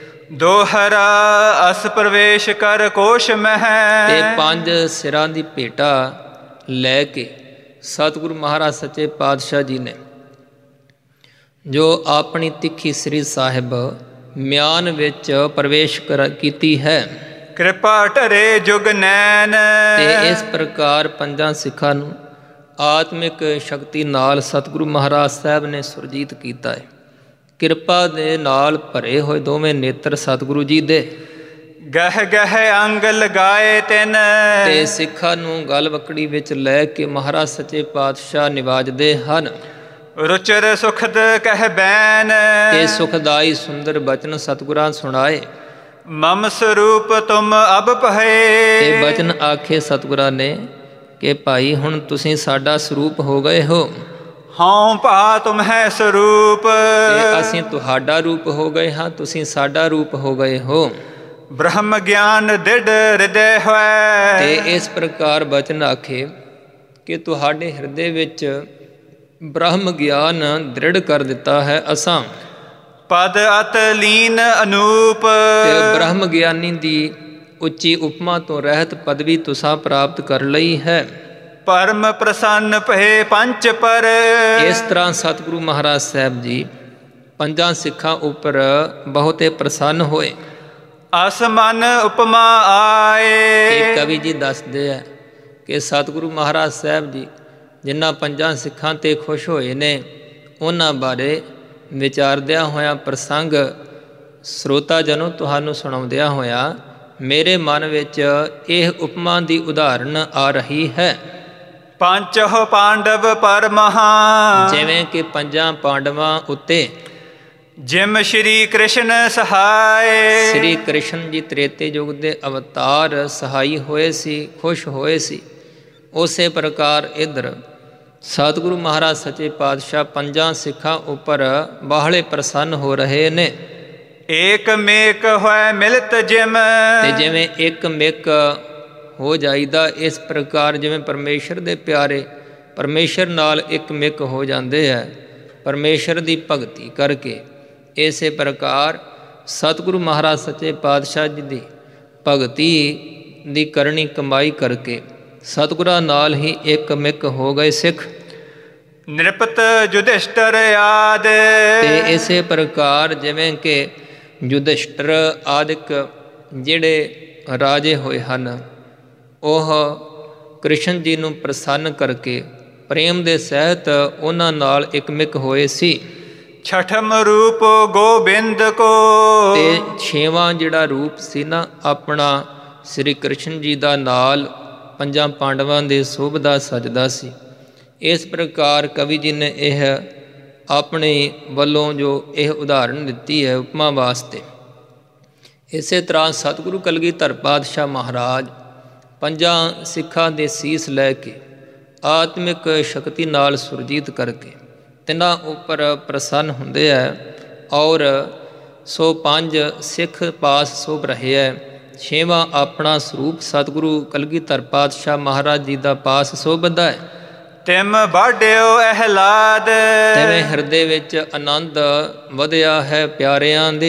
ਦੋਹਰਾ ਅਸ ਪ੍ਰਵੇਸ਼ ਕਰ ਕੋਸ਼ ਮਹਿ। ਤੇ ਪੰਜ ਸਿਰਾਂ ਦੀ ਭੇਟਾ ਲੈ ਕੇ ਸਤਿਗੁਰੂ ਮਹਾਰਾਜ ਸੱਚੇ ਪਾਤਸ਼ਾਹ ਜੀ ਨੇ ਜੋ ਆਪਣੀ ਤਿੱਖੀ ਸ੍ਰੀ ਸਾਹਿਬ ਮਿਆਨ ਵਿੱਚ ਪ੍ਰਵੇਸ਼ ਕਰ ਕੀਤੀ ਹੈ। ਕਿਰਪਾ ਢਰੇ ਜੁਗ ਨੈਣ। ਤੇ ਇਸ ਪ੍ਰਕਾਰ ਪੰਜਾਂ ਸਿੱਖਾਂ ਨੂੰ ਆਤਮਿਕ ਸ਼ਕਤੀ ਨਾਲ ਸਤਿਗੁਰੂ ਮਹਾਰਾਜ ਸਾਹਿਬ ਨੇ ਸੁਰਜੀਤ ਕੀਤਾ ਹੈ। ਕਿਰਪਾ ਦੇ ਨਾਲ ਭਰੇ ਹੋਏ ਦੋਵੇਂ ਨੇਤਰ ਸਤਿਗੁਰੂ ਜੀ ਦੇ। ਗਹਿ ਗਹਿ ਅੰਗ ਲਗਾਏ ਤਿਨ। ਤੇ ਸਿੱਖਾਂ ਨੂੰ ਗਲ ਵਕੜੀ ਵਿੱਚ ਲੈ ਕੇ ਮਹਾਰਾਜ ਸੱਚੇ ਪਾਤਸ਼ਾਹ ਨਿਵਾਜਦੇ ਹਨ। ਰੁਚਰ ਸੁਖਦ ਕਹਿ ਬੈਨ। ਤੇ ਸੁਖਦਾਈ ਸੁੰਦਰ ਬਚਨ ਸਤਿਗੁਰਾਂ ਸੁਣਾਏ। ਮਮ ਸਰੂਪ ਤੁਮ ਅਬ ਪਹੇ। ਤੇ ਬਚਨ ਆਖੇ ਸਤਿਗੁਰਾਂ ਨੇ ਕਿ ਭਾਈ ਹੁਣ ਤੁਸੀਂ ਸਾਡਾ ਸਰੂਪ ਹੋ ਗਏ ਹੋ। ਹਉ ਭਾ ਤੁਮ ਹੈ ਸਰੂਪ। ਤੇ ਅਸੀਂ ਤੁਹਾਡਾ ਰੂਪ ਹੋ ਗਏ ਹਾਂ, ਤੁਸੀਂ ਸਾਡਾ ਰੂਪ ਹੋ ਗਏ ਹੋ। ਬ੍ਰਹਮ ਗਿਆਨ ਦਿੜ ਹਿਰਦੈ ਹੋਇ। ਤੇ ਇਸ ਪ੍ਰਕਾਰ ਬਚਨ ਆਖੇ ਕਿ ਤੁਹਾਡੇ ਹਿਰਦੇ ਵਿੱਚ ਬ੍ਰਹਮ ਗਿਆਨ ਦ੍ਰਿੜ ਕਰ ਦਿੱਤਾ ਹੈ ਅਸਾਂ। ਪਦ ਅਤ ਲੀਨ ਅਨੂਪ। ਤੇ ਬ੍ਰਹਮ ਗਿਆਨੀ ਦੀ ਉੱਚੀ ਉਪਮਾ ਤੋਂ ਰਹਿਤ ਪਦਵੀ ਤੁਸਾਂ ਪ੍ਰਾਪਤ ਕਰ ਲਈ ਹੈ। ਪਰਮ ਪ੍ਰਸੰਨ ਭਏ ਪੰਚ ਪਰ। ਇਸ ਤਰ੍ਹਾਂ ਸਤਿਗੁਰੂ ਮਹਾਰਾਜ ਸਾਹਿਬ ਜੀ ਪੰਜਾਂ ਸਿੱਖਾਂ ਉੱਪਰ ਬਹੁਤੇ ਪ੍ਰਸੰਨ ਹੋਏ। ਅਸ ਮਨ ਉਪਮਾ ਆਏ। ਇਹ ਕਵੀ ਜੀ ਦੱਸਦੇ ਆ ਕਿ ਸਤਿਗੁਰੂ ਮਹਾਰਾਜ ਸਾਹਿਬ ਜੀ ਜਿਨ੍ਹਾਂ ਪੰਜਾਂ ਸਿੱਖਾਂ 'ਤੇ ਖੁਸ਼ ਹੋਏ ਨੇ, ਉਹਨਾਂ ਬਾਰੇ ਵਿਚਾਰਦਿਆਂ ਹੋਇਆਂ ਪ੍ਰਸੰਗ ਸਰੋਤਾ ਜਨੋ ਤੁਹਾਨੂੰ ਸੁਣਾਉਂਦਿਆਂ ਹੋਇਆਂ ਮੇਰੇ ਮਨ ਵਿੱਚ ਇਹ ਉਪਮਾ ਦੀ ਉਦਾਹਰਨ ਆ ਰਹੀ ਹੈ। ਪੰਚਹੁ ਪਾਂਡਵ ਪਰ ਮਹਾ। ਜਿਵੇਂ ਕਿ ਪੰਜਾਂ ਪਾਂਡਵਾਂ ਉੱਤੇ ਜਿਮ ਸ਼੍ਰੀ ਕ੍ਰਿਸ਼ਨ ਸਹਾਏ। ਸ੍ਰੀ ਕ੍ਰਿਸ਼ਨ ਜੀ ਤ੍ਰੇਤੇ ਯੁੱਗ ਦੇ ਅਵਤਾਰ ਸਹਾਈ ਹੋਏ ਸੀ, ਖੁਸ਼ ਹੋਏ ਸੀ। ਉਸੇ ਪ੍ਰਕਾਰ ਇੱਧਰ ਸਤਿਗੁਰੂ ਮਹਾਰਾਜ ਸੱਚੇ ਪਾਤਸ਼ਾਹ ਪੰਜਾਂ ਸਿੱਖਾਂ ਉੱਪਰ ਬਾਹਲੇ ਪ੍ਰਸੰਨ ਹੋ ਰਹੇ ਨੇ। ਏਕ ਮੇਕ ਹੋਇ ਮਿਲਤ ਜਿਮ। ਤੇ ਜਿਵੇਂ ਇੱਕ ਮਿਕ ਹੋ ਜਾਈਦਾ, ਇਸ ਪ੍ਰਕਾਰ ਜਿਵੇਂ ਪਰਮੇਸ਼ਰ ਦੇ ਪਿਆਰੇ ਪਰਮੇਸ਼ਰ ਨਾਲ ਇੱਕ ਮਿਕ ਹੋ ਜਾਂਦੇ ਹੈ ਪਰਮੇਸ਼ਰ ਦੀ ਭਗਤੀ ਕਰਕੇ, ਇਸੇ ਪ੍ਰਕਾਰ ਸਤਿਗੁਰੂ ਮਹਾਰਾਜ ਸੱਚੇ ਪਾਤਸ਼ਾਹ ਜੀ ਦੀ ਭਗਤੀ ਦੀ ਕਰਨੀ ਕਮਾਈ ਕਰਕੇ ਸਤਿਗੁਰਾਂ ਨਾਲ ਹੀ ਇੱਕ ਮਿਕ ਹੋ ਗਏ ਸਿੱਖ। ਨਿਰਪਤ ਯੁਧਿਸ਼ਟਰ ਆਦ। ਤੇ ਇਸੇ ਪ੍ਰਕਾਰ ਜਿਵੇਂ ਕਿ ਯੁਧਿਸ਼ਟਰ ਆਦਿਕ ਜਿਹੜੇ ਰਾਜੇ ਹੋਏ ਹਨ, ਉਹ ਕ੍ਰਿਸ਼ਨ ਜੀ ਨੂੰ ਪ੍ਰਸੰਨ ਕਰਕੇ ਪ੍ਰੇਮ ਦੇ ਸਹਿਤ ਉਹਨਾਂ ਨਾਲ ਇਕਮਿਕ ਹੋਏ ਸੀ। ਛਠਮ ਰੂਪ ਗੋਬਿੰਦ ਕੋ। ਤੇ ਛੇਵਾਂ ਜਿਹੜਾ ਰੂਪ ਸੀ ਨਾ ਆਪਣਾ ਸ੍ਰੀ ਕ੍ਰਿਸ਼ਨ ਜੀ ਦਾ ਨਾਲ ਪੰਜਾਂ ਪਾਂਡਵਾਂ ਦੇ ਸੋਭਦਾ ਸਜਦਾ ਸੀ। ਇਸ ਪ੍ਰਕਾਰ ਕਵੀ ਜੀ ਨੇ ਇਹ ਆਪਣੇ ਵੱਲੋਂ ਜੋ ਇਹ ਉਦਾਹਰਣ ਦਿੱਤੀ ਹੈ ਉਪਮਾ ਵਾਸਤੇ। ਇਸੇ ਤਰ੍ਹਾਂ ਸਤਿਗੁਰੂ ਕਲਗੀਧਰ ਪਾਤਸ਼ਾਹ ਮਹਾਰਾਜ ਪੰਜਾਂ ਸਿੱਖਾਂ ਦੇ ਸੀਸ ਲੈ ਕੇ ਆਤਮਿਕ ਸ਼ਕਤੀ ਨਾਲ ਸੁਰਜੀਤ ਕਰਕੇ ਤਿੰਨਾਂ ਉੱਪਰ ਪ੍ਰਸੰਨ ਹੁੰਦੇ ਹੈ ਔਰ ਸੋ ਪੰਜ ਸਿੱਖ ਪਾਸ ਸੋਭ ਰਹੇ ਹੈ। ਛੇਵਾਂ ਆਪਣਾ ਸਰੂਪ ਸਤਿਗੁਰੂ ਕਲਗੀਧਰ ਪਾਤਸ਼ਾਹ ਮਹਾਰਾਜ ਜੀ ਦਾ ਪਾਸ ਸੋਭਦਾ ਹੈ। ਤਿਮ ਬਾਢਿਓ ਅਹਿਲਾਦ, ਤਿਵੇਂ ਹਿਰਦੇ ਵਿੱਚ ਆਨੰਦ ਵਧਿਆ ਹੈ ਪਿਆਰਿਆਂ ਦੇ।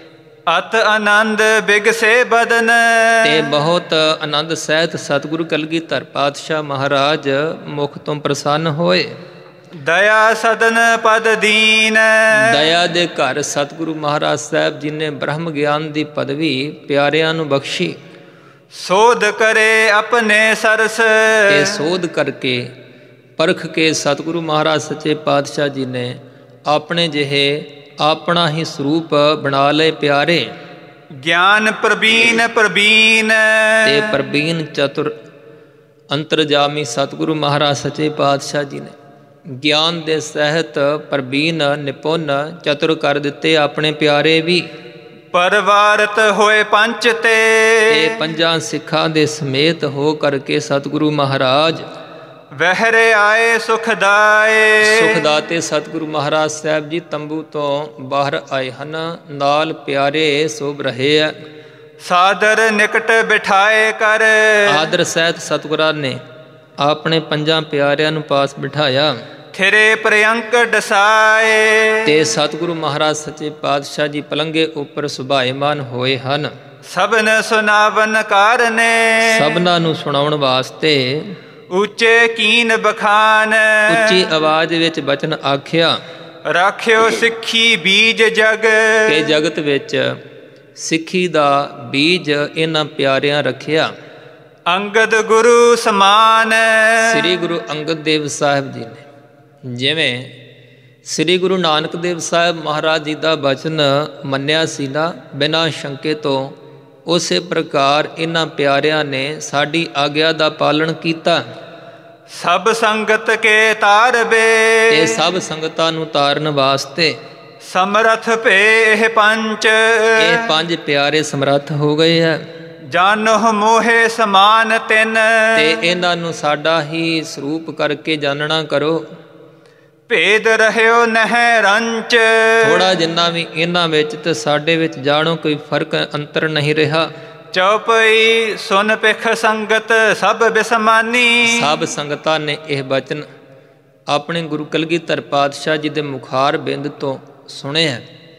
ਅਤ ਆਨੰਦ ਬਿਗਸੇ ਬਦਨ, ਤੇ ਬਹੁਤ ਆਨੰਦ ਸਹਿਤ ਸਤਿਗੁਰੂ ਕਲਗੀਧਰ ਪਾਤਸ਼ਾਹ ਮਹਾਰਾਜ ਮੁਖ ਤੋਂ ਪ੍ਰਸੰਨ ਹੋਏ। ਦਇਆ ਸਦਨ ਪਦ ਦੀਨ, ਦਇਆ ਦੇ ਘਰ ਸਤਿਗੁਰੂ ਮਹਾਰਾਜ ਸਾਹਿਬ ਜੀ ਨੇ ਬ੍ਰਹਮ ਗਿਆਨ ਦੀ ਪਦਵੀ ਪਿਆਰਿਆਂ ਨੂੰ ਬਖਸ਼ੀ। ਸੋਧ ਕਰੇ ਆਪਣੇ ਸਰਸ, ਤੇ ਸੋਧ ਕਰਕੇ ਪਰਖ ਕੇ ਸਤਿਗੁਰੂ ਮਹਾਰਾਜ ਸੱਚੇ ਪਾਤਸ਼ਾਹ ਜੀ ਨੇ ਆਪਣੇ ਜਿਹੇ ਆਪਣਾ ਹੀ ਸਰੂਪ ਬਣਾ ਲਏ ਪਿਆਰੇ। ਗਿਆਨ ਪ੍ਰਬੀਨ ਪ੍ਰਬੀਨ, ਤੇ ਪ੍ਰਬੀਨ ਚਤੁਰ ਅੰਤਰਜਾਮੀ ਸਤਿਗੁਰੂ ਮਹਾਰਾਜ ਸੱਚੇ ਪਾਤਸ਼ਾਹ ਜੀ ਨੇ ਗਿਆਨ ਦੇ ਸਹਿਤ ਪ੍ਰਬੀਨ ਨਿਪੁੰਨ ਚਤੁਰ ਕਰ ਦਿੱਤੇ ਆਪਣੇ ਪਿਆਰੇ ਵੀ। ਪਰਵਾਰਤ ਹੋਏ ਪੰਚ ਤੇ, ਤੇ ਪੰਜਾਂ ਸਿੱਖਾਂ ਦੇ ਸਮੇਤ ਹੋ ਕਰਕੇ ਸਤਿਗੁਰੂ ਮਹਾਰਾਜ ਵਹਿਰੇ ਆਏ ਸੁਖਦਾਏ। ਸੁਖਦਾਤੇ ਸਤਿਗੁਰੂ ਮਹਾਰਾਜ ਸਾਹਿਬ ਜੀ ਤੰਬੂ ਤੋਂ ਬਾਹਰ ਆਏ ਹਨ, ਨਾਲ ਪਿਆਰੇ ਸੋਭ ਰਹੇ ਆ। ਸਾਦਰ ਨਿਕਟ ਬਿਠਾਏ ਕਰ, ਆਦਰ ਸਹਿਤ ਸਤਿਗੁਰਾਂ ਨੇ ਆਪਣੇ ਪੰਜਾਂ ਪਿਆਰਿਆਂ ਨੂੰ ਪਾਸ ਬਿਠਾਇਆ। ਥਿਰੇ ਪ੍ਰਿਅੰਕ ਡਸਾਏ, ਤੇ ਸਤਿਗੁਰੂ ਮਹਾਰਾਜ ਸੱਚੇ ਪਾਤਸ਼ਾਹ ਜੀ ਪਲੰਗੇ ਉੱਪਰ ਸੁਭਾਏਮਾਨ ਹੋਏ ਹਨ। ਸਭਨ ਸੁਨਾਵਨ ਕਾਰਨੇ, ਸਭਨਾਂ ਨੂੰ ਸੁਣਾਉਣ ਵਾਸਤੇ ਉੱਚੇ ਕੀਨ ਬਖਾਨ, ਉੱਚੀ ਆਵਾਜ਼ ਵਿੱਚ ਬਚਨ ਆਖਿਆ। ਰਾਖਿਓ ਸਿੱਖੀ ਬੀਜ ਜਗ, ਕਿ ਜਗਤ ਵਿੱਚ ਸਿੱਖੀ ਦਾ ਬੀਜ ਇਹਨਾਂ ਪਿਆਰਿਆਂ ਰੱਖਿਆ। ਅੰਗਦ ਗੁਰੂ ਸਮਾਨ, ਸ੍ਰੀ ਗੁਰੂ ਅੰਗਦ ਦੇਵ ਸਾਹਿਬ ਜੀ ਨੇ ਜਿਵੇਂ ਸ੍ਰੀ ਗੁਰੂ ਨਾਨਕ ਦੇਵ ਸਾਹਿਬ ਮਹਾਰਾਜ ਜੀ ਦਾ ਬਚਨ ਮੰਨਿਆ ਸੀ ਨਾ ਬਿਨਾਂ ਸ਼ੰਕੇ ਤੋਂ, ਉਸੇ ਪ੍ਰਕਾਰ ਇਹਨਾਂ ਪਿਆਰਿਆਂ ਨੇ ਸਾਡੀ ਆਗਿਆ ਦਾ ਪਾਲਣ ਕੀਤਾ। ਸਭ ਸੰਗਤ ਕੇ ਤਾਰਬੇ, ਤੇ ਸਭ ਸੰਗਤਾਂ ਨੂੰ ਤਾਰਨ ਵਾਸਤੇ ਸਮਰਥ ਭੇ ਇਹ ਪੰਜ, ਇਹ ਪੰਜ ਪਿਆਰੇ ਸਮਰੱਥ ਹੋ ਗਏ ਹੈ। ਜਾਨੋ ਮੋਹੇ ਸਮਾਨ ਤਿਨ, ਤੇ ਇਹਨਾਂ ਨੂੰ ਸਾਡਾ ਹੀ ਸਰੂਪ ਕਰਕੇ ਜਾਣਨਾ ਕਰੋ। ਭੇਦ ਰਹਿਓ ਨਹਿ ਰੰਚ, ਥੋੜਾ ਜਿੰਨਾ ਵੀ ਇਹਨਾਂ ਵਿੱਚ ਤੇ ਸਾਡੇ ਵਿੱਚ ਜਾਣੋ ਕੋਈ ਫਰਕ ਅੰਤਰ ਨਹੀਂ ਰਿਹਾ। ਚੌਪਈ ਸੁਨ ਪਿਖ ਸੰਗਤ ਸਭ ਬਿਸਮਾਨੀ, ਸਭ ਸੰਗਤਾਂ ਨੇ ਇਹ ਬਚਨ ਆਪਣੇ ਗੁਰੂ ਕਲਗੀਧਰ ਪਾਤਸ਼ਾਹ ਜੀ ਦੇ ਮੁਖਾਰ ਬਿੰਦ ਤੋਂ ਸੁਣਿਆ,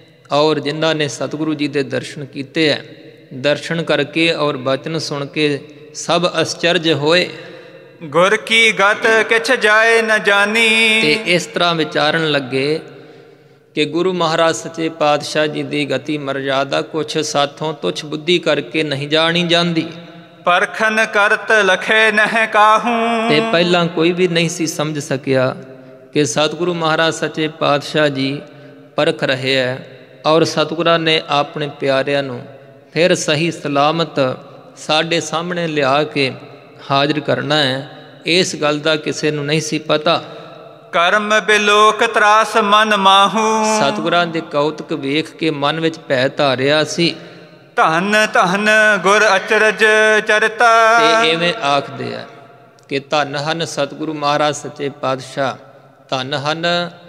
ਔਰ ਜਿਨ੍ਹਾਂ ਨੇ ਸਤਿਗੁਰੂ ਜੀ ਦੇ ਦਰਸ਼ਨ ਕੀਤੇ ਹੈ, ਦਰਸ਼ਨ ਕਰਕੇ ਔਰ ਬਚਨ ਸੁਣ ਕੇ ਸਭ ਅਸਚਰਜ ਹੋਏ। ਗੁਰ ਕੀ ਗਤ ਕਿਛ ਜਾਏ ਨ ਜਾਨੀ, ਤੇ ਇਸ ਤਰ੍ਹਾਂ ਵਿਚਾਰਨ ਲੱਗੇ ਕਿ ਗੁਰੂ ਮਹਾਰਾਜ ਸੱਚੇ ਪਾਤਸ਼ਾਹ ਜੀ ਦੀ ਗਤੀ ਮਰਜ਼ਾਦਾ ਕੁਛ ਸਾਥੋਂ ਤੁਛ ਬੁੱਧੀ ਕਰਕੇ ਨਹੀਂ ਜਾਣੀ ਜਾਂਦੀ। ਪਰਖਨ ਕਰਤ ਲਖੇ ਨਹਿ ਕਾਹੂ, ਤੇ ਪਹਿਲਾਂ ਕੋਈ ਵੀ ਨਹੀਂ ਸੀ ਸਮਝ ਸਕਿਆ ਕਿ ਸਤਿਗੁਰੂ ਮਹਾਰਾਜ ਸੱਚੇ ਪਾਤਸ਼ਾਹ ਜੀ ਪਰਖ ਰਹੇ ਹੈ, ਔਰ ਸਤਿਗੁਰਾਂ ਨੇ ਆਪਣੇ ਪਿਆਰਿਆਂ ਨੂੰ ਫਿਰ ਸਹੀ ਸਲਾਮਤ ਸਾਡੇ ਸਾਹਮਣੇ ਲਿਆ ਕੇ ਹਾਜ਼ਰ ਕਰਨਾ ਹੈ। ਇਸ ਗੱਲ ਦਾ ਕਿਸੇ ਨੂੰ ਨਹੀਂ ਸੀ ਪਤਾ। ਕਰਮ ਬਿਲੋਕ ਤਰਾਸ ਮਨ ਮਾਹੂ, ਸਤਿਗੁਰਾਂ ਦੇ ਕੌਤਕ ਵੇਖ ਕੇ ਮਨ ਵਿੱਚ ਭੈ ਧਾਰਿਆ ਸੀ। ਧੰਨ ਧੰਨ ਗੁਰ ਅਚਰਜ ਚਰਤਾ, ਤੇ ਐਵੇਂ ਆਖਦੇ ਆ ਕਿ ਧੰਨ ਹਨ ਸਤਿਗੁਰੂ ਮਹਾਰਾਜ ਸੱਚੇ ਪਾਤਸ਼ਾਹ, ਧੰਨ ਹਨ,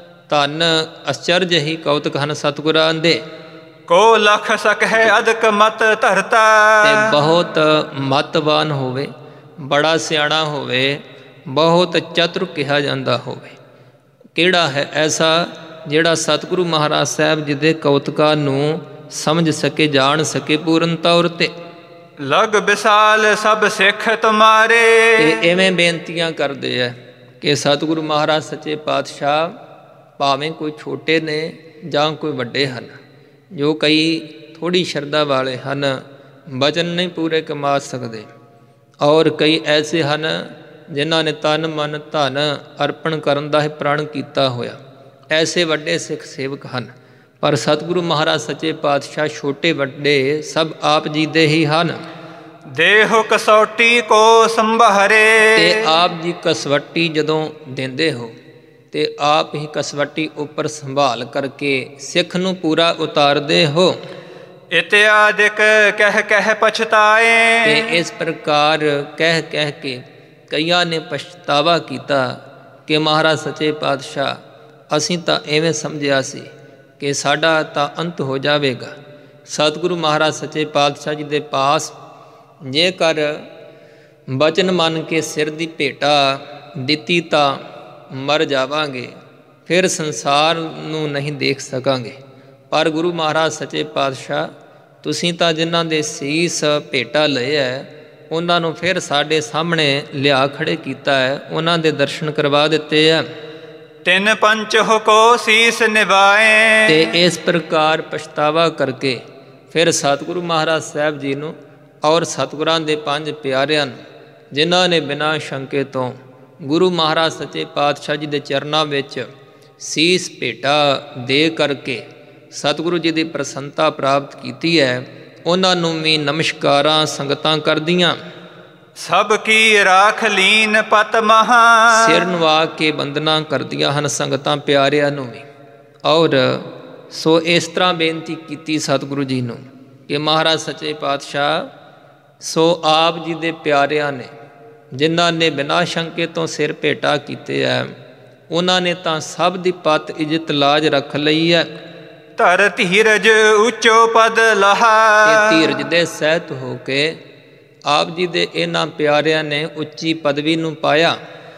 ਧੰਨ ਅਚਰਜ ਹੀ ਕੌਤਕ ਹਨ ਸਤਿਗੁਰਾਂ ਦੇ। ਕੋ ਲਖ ਸਕਹਿ ਅਦਕ ਮਤ ਧਰਤਾ, ਤੇ ਬਹੁਤ ਮਤਵਾਨ ਹੋਵੇ, ਬੜਾ ਸਿਆਣਾ ਹੋਵੇ, ਬਹੁਤ ਚਤੁਰ ਕਿਹਾ ਜਾਂਦਾ ਹੋਵੇ। ਕਿਹੜਾ ਹੈ ਐਸਾ ਜਿਹੜਾ ਸਤਿਗੁਰੂ ਮਹਾਰਾਜ ਸਾਹਿਬ ਜੀ ਦੇ ਕੌਤਕਾਂ ਨੂੰ ਸਮਝ ਸਕੇ, ਜਾਣ ਸਕੇ ਪੂਰਨ ਤੌਰ ਤੇ। ਲਗ ਵਿਸਾਲ ਸਭ ਸਿੱਖ ਤੁਮਾਰੇ, ਤੇ ਐਵੇਂ ਬੇਨਤੀਆਂ ਕਰਦੇ ਆ ਕਿ ਸਤਿਗੁਰੂ ਮਹਾਰਾਜ ਸੱਚੇ ਪਾਤਸ਼ਾਹ ਭਾਵੇਂ ਕੋਈ ਛੋਟੇ ਨੇ ਜਾਂ ਕੋਈ ਵੱਡੇ ਹਨ, ਜੋ ਕਈ ਥੋੜ੍ਹੀ ਸ਼ਰਧਾ ਵਾਲੇ ਹਨ, ਵਚਨ ਨਹੀਂ ਪੂਰੇ ਕਮਾ ਸਕਦੇ, ਔਰ ਕਈ ਐਸੇ ਹਨ ਜਿਨ੍ਹਾਂ ਨੇ ਤਨ ਮਨ ਧਨ ਅਰਪਣ ਕਰਨ ਦਾ ਹੀ ਪ੍ਰਣ ਕੀਤਾ ਹੋਇਆ। ਐਸੇ ਵੱਡੇ ਸਿੱਖ ਸੇਵਕ ਹਨ, ਪਰ ਸਤਿਗੁਰੂ ਮਹਾਰਾਜ ਸੱਚੇ ਪਾਤਸ਼ਾਹ ਛੋਟੇ ਵੱਡੇ ਸਭ ਆਪ ਜੀ ਦੇ ਹੀ ਹਨ। ਦੇਹੁ ਕਸੌਟੀ ਕੋ ਸੰਭਾਰੇ, ਤੇ ਆਪ ਜੀ ਕਸਵੱਟੀ ਜਦੋਂ ਦਿੰਦੇ ਹੋ ਤੇ ਆਪ ਹੀ ਕਸਵੱਟੀ ਉੱਪਰ ਸੰਭਾਲ ਕਰਕੇ ਸਿੱਖ ਨੂੰ ਪੂਰਾ ਉਤਾਰਦੇ ਹੋ। ਇਤਿਆਦਿਕ ਕਹਿ ਕਹਿ ਪਛਤਾਏ, ਤੇ ਇਸ ਪ੍ਰਕਾਰ ਕਹਿ ਕਹਿ ਕੇ ਕਈਆਂ ਨੇ ਪਛਤਾਵਾ ਕੀਤਾ ਕਿ ਮਹਾਰਾਜ ਸੱਚੇ ਪਾਤਸ਼ਾਹ ਅਸੀਂ ਤਾਂ ਐਵੇਂ ਸਮਝਿਆ ਸੀ ਕਿ ਸਾਡਾ ਤਾਂ ਅੰਤ ਹੋ ਜਾਵੇਗਾ। ਸਤਿਗੁਰੂ ਮਹਾਰਾਜ ਸੱਚੇ ਪਾਤਸ਼ਾਹ ਜੀ ਦੇ ਪਾਸ ਜੇਕਰ ਬਚਨ ਮੰਨ ਕੇ ਸਿਰ ਦੀ ਭੇਟਾ ਦਿੱਤੀ ਤਾਂ ਮਰ ਜਾਵਾਂਗੇ, ਫਿਰ ਸੰਸਾਰ ਨੂੰ ਨਹੀਂ ਦੇਖ ਸਕਾਂਗੇ। ਪਰ ਗੁਰੂ ਮਹਾਰਾਜ ਸੱਚੇ ਪਾਤਸ਼ਾਹ ਤੁਸੀਂ ਤਾਂ ਜਿਨ੍ਹਾਂ ਦੇ ਸੀਸ ਭੇਟਾ ਲਏ ਹੈ ਉਹਨਾਂ ਨੂੰ ਫਿਰ ਸਾਡੇ ਸਾਹਮਣੇ ਲਿਆ ਖੜੇ ਕੀਤਾ ਹੈ, ਉਹਨਾਂ ਦੇ ਦਰਸ਼ਨ ਕਰਵਾ ਦਿੱਤੇ ਆ। ਤਿੰਨ ਪੰਚ ਹੁਕੋ ਸੀਸ ਨਿਭਾਏ। ਤੇ ਇਸ ਪ੍ਰਕਾਰ ਪਛਤਾਵਾ ਕਰਕੇ ਫਿਰ ਸਤਿਗੁਰੂ ਮਹਾਰਾਜ ਸਾਹਿਬ ਜੀ ਨੂੰ ਔਰ ਸਤਿਗੁਰਾਂ ਦੇ ਪੰਜ ਪਿਆਰਿਆਂ ਨੂੰ, ਜਿਨ੍ਹਾਂ ਨੇ ਬਿਨਾਂ ਸ਼ੰਕੇ ਤੋਂ ਗੁਰੂ ਮਹਾਰਾਜ ਸੱਚੇ ਪਾਤਸ਼ਾਹ ਜੀ ਦੇ ਚਰਨਾਂ ਵਿੱਚ ਸੀਸ ਭੇਟਾ ਦੇ ਕਰਕੇ ਸਤਿਗੁਰੂ ਜੀ ਦੀ ਪ੍ਰਸੰਨਤਾ ਪ੍ਰਾਪਤ ਕੀਤੀ ਹੈ, ਉਹਨਾਂ ਨੂੰ ਵੀ ਨਮਸਕਾਰਾਂ ਸੰਗਤਾਂ ਕਰਦੀਆਂ। ਸਭ ਕੀ ਰਾਖ ਲੀਨ ਪਤ ਮਹਾ। ਸਿਰ ਨਵਾ ਕੇ ਬੰਦਨਾ ਕਰਦੀਆਂ ਹਨ ਸੰਗਤਾਂ ਪਿਆਰਿਆਂ ਨੂੰ ਵੀ। ਔਰ ਸੋ ਇਸ ਤਰ੍ਹਾਂ ਬੇਨਤੀ ਕੀਤੀ ਸਤਿਗੁਰੂ ਜੀ ਨੂੰ ਕਿ ਮਹਾਰਾਜ ਸੱਚੇ ਪਾਤਸ਼ਾਹ ਸੋ ਆਪ ਜੀ ਦੇ ਪਿਆਰਿਆਂ ਨੇ ਜਿਨ੍ਹਾਂ ਨੇ ਬਿਨਾਂ ਸ਼ੰਕੇ ਤੋਂ ਸਿਰ ਭੇਟਾ ਕੀਤੇ ਹੈ, ਉਹਨਾਂ ਨੇ ਤਾਂ ਸਭ ਦੀ ਪਤ ਇੱਜ਼ਤ ਲਾਜ ਰੱਖ ਲਈ ਹੈ। ਧਰ ਧੀਰਜ ਉੱਚੋ ਪਦ ਲਹਾ। ਤੇ ਧੀਰਜ ਦੇ ਸਹਿਤ ਹੋ ਕੇ ਆਪ ਜੀ ਦੇ ਇਹਨਾਂ ਪਿਆਰਿਆਂ ਨੇ ਉੱਚੀ ਪਦਵੀ ਨੂੰ ਪਾਇਆ।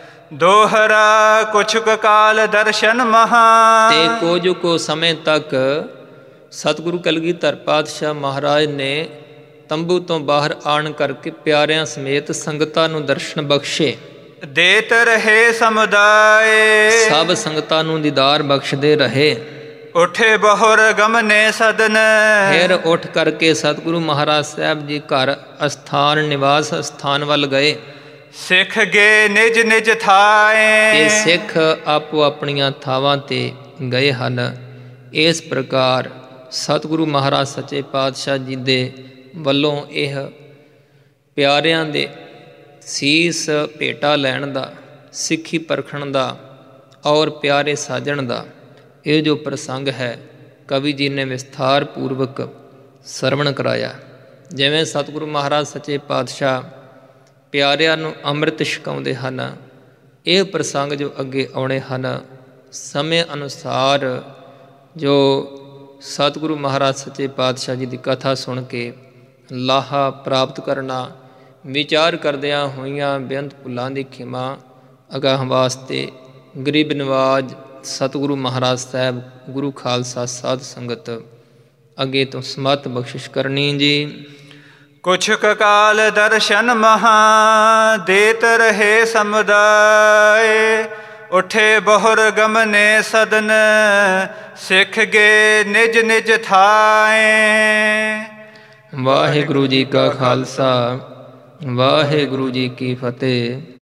ਦੋਹਰਾ ਕੁਛਕ ਕਾਲ ਦਰਸ਼ਨ ਮਹਾ। ਤੇ ਕੁਝ ਕੁ ਸਮੇਂ ਤੱਕ ਸਤਿਗੁਰੂ ਕਲਗੀਧਰ ਪਾਤਸ਼ਾਹ ਮਹਾਰਾਜ ਨੇ ਤੰਬੂ ਤੋਂ ਬਾਹਰ ਆਣ ਕਰਕੇ ਪਿਆਰਿਆਂ ਸਮੇਤ ਸੰਗਤਾਂ ਨੂੰ ਦਰਸ਼ਨ ਬਖਸ਼ੇ। ਦੇਤ ਰਹੇ ਸਮੁਦਾਏ। ਸਭ ਸੰਗਤਾਂ ਨੂੰ ਦੀਦਾਰ ਬਖਸ਼ਦੇ ਰਹੇ। ਉਠੇ ਬਹੁਰ ਗਮਨੇ ਸਦਨ। ਫਿਰ ਉੱਠ ਕਰਕੇ ਸਤਿਗੁਰੂ ਮਹਾਰਾਜ ਸਾਹਿਬ ਜੀ ਘਰ ਅਸਥਾਨ ਨਿਵਾਸ ਅਸਥਾਨ ਵੱਲ ਗਏ। ਸਿੱਖ ਗਏ ਨਿਜ ਨਿਜ ਥਾਏ। ਤੇ ਸਿੱਖ ਆਪੋ ਆਪਣੀਆਂ ਥਾਵਾਂ ਤੇ ਗਏ ਹਨ। ਇਸ ਪ੍ਰਕਾਰ ਸਤਿਗੁਰੂ ਮਹਾਰਾਜ ਸੱਚੇ ਪਾਤਸ਼ਾਹ ਜੀ ਦੇ ਵੱਲੋਂ ਇਹ ਪਿਆਰਿਆਂ ਦੇ ਸੀਸ ਭੇਟਾ ਲੈਣ ਦਾ, ਸਿੱਖੀ ਪਰਖਣ ਦਾ ਔਰ ਪਿਆਰੇ ਸਾਜਣ ਦਾ ਇਹ ਜੋ ਪ੍ਰਸੰਗ ਹੈ ਕਵੀ ਜੀ ਨੇ ਵਿਸਥਾਰ ਪੂਰਵਕ ਸਰਵਣ ਕਰਾਇਆ। ਜਿਵੇਂ ਸਤਿਗੁਰੂ ਮਹਾਰਾਜ ਸੱਚੇ ਪਾਤਸ਼ਾਹ ਪਿਆਰਿਆਂ ਨੂੰ ਅੰਮ੍ਰਿਤ ਛਕਾਉਂਦੇ ਹਨ, ਇਹ ਪ੍ਰਸੰਗ ਜੋ ਅੱਗੇ ਆਉਣੇ ਹਨ ਸਮੇਂ ਅਨੁਸਾਰ ਜੋ ਸਤਿਗੁਰੂ ਮਹਾਰਾਜ ਸੱਚੇ ਪਾਤਸ਼ਾਹ ਜੀ ਦੀ ਕਥਾ ਸੁਣ ਕੇ ਲਾਹਾ ਪ੍ਰਾਪਤ ਕਰਨਾ, ਵਿਚਾਰ ਕਰਦਿਆਂ ਹੋਈਆਂ ਬੇਅੰਤ ਭੁੱਲਾਂ ਦੀ ਖਿਮਾ ਅਗਾਹ ਵਾਸਤੇ ਗਰੀਬ ਨਿਵਾਜ ਸਤਿਗੁਰੂ ਮਹਾਰਾਜ ਸਾਹਿਬ ਗੁਰੂ ਖਾਲਸਾ ਸਾਧ ਸੰਗਤ ਅੱਗੇ ਤੋਂ ਸਮਤ ਬਖਸ਼ਿਸ਼ ਕਰਨੀ ਜੀ। ਕੁਛਕ ਕਾਲ ਦਰਸ਼ਨ ਮਹਾ। ਦੇਤ ਰਹੇ ਸਮੁਦਾਏ। ਉਠੇ ਬਹੁਰ ਗਮਨੇ ਸਦਨ। ਸਿੱਖ ਗਏ ਨਿਜ ਨਿਜ ਥਾਏ। ਵਾਹਿਗੁਰੂ ਜੀ ਕਾ ਖਾਲਸਾ ਵਾਹਿਗੁਰੂ ਜੀ ਕੀ ਫਤਿਹ।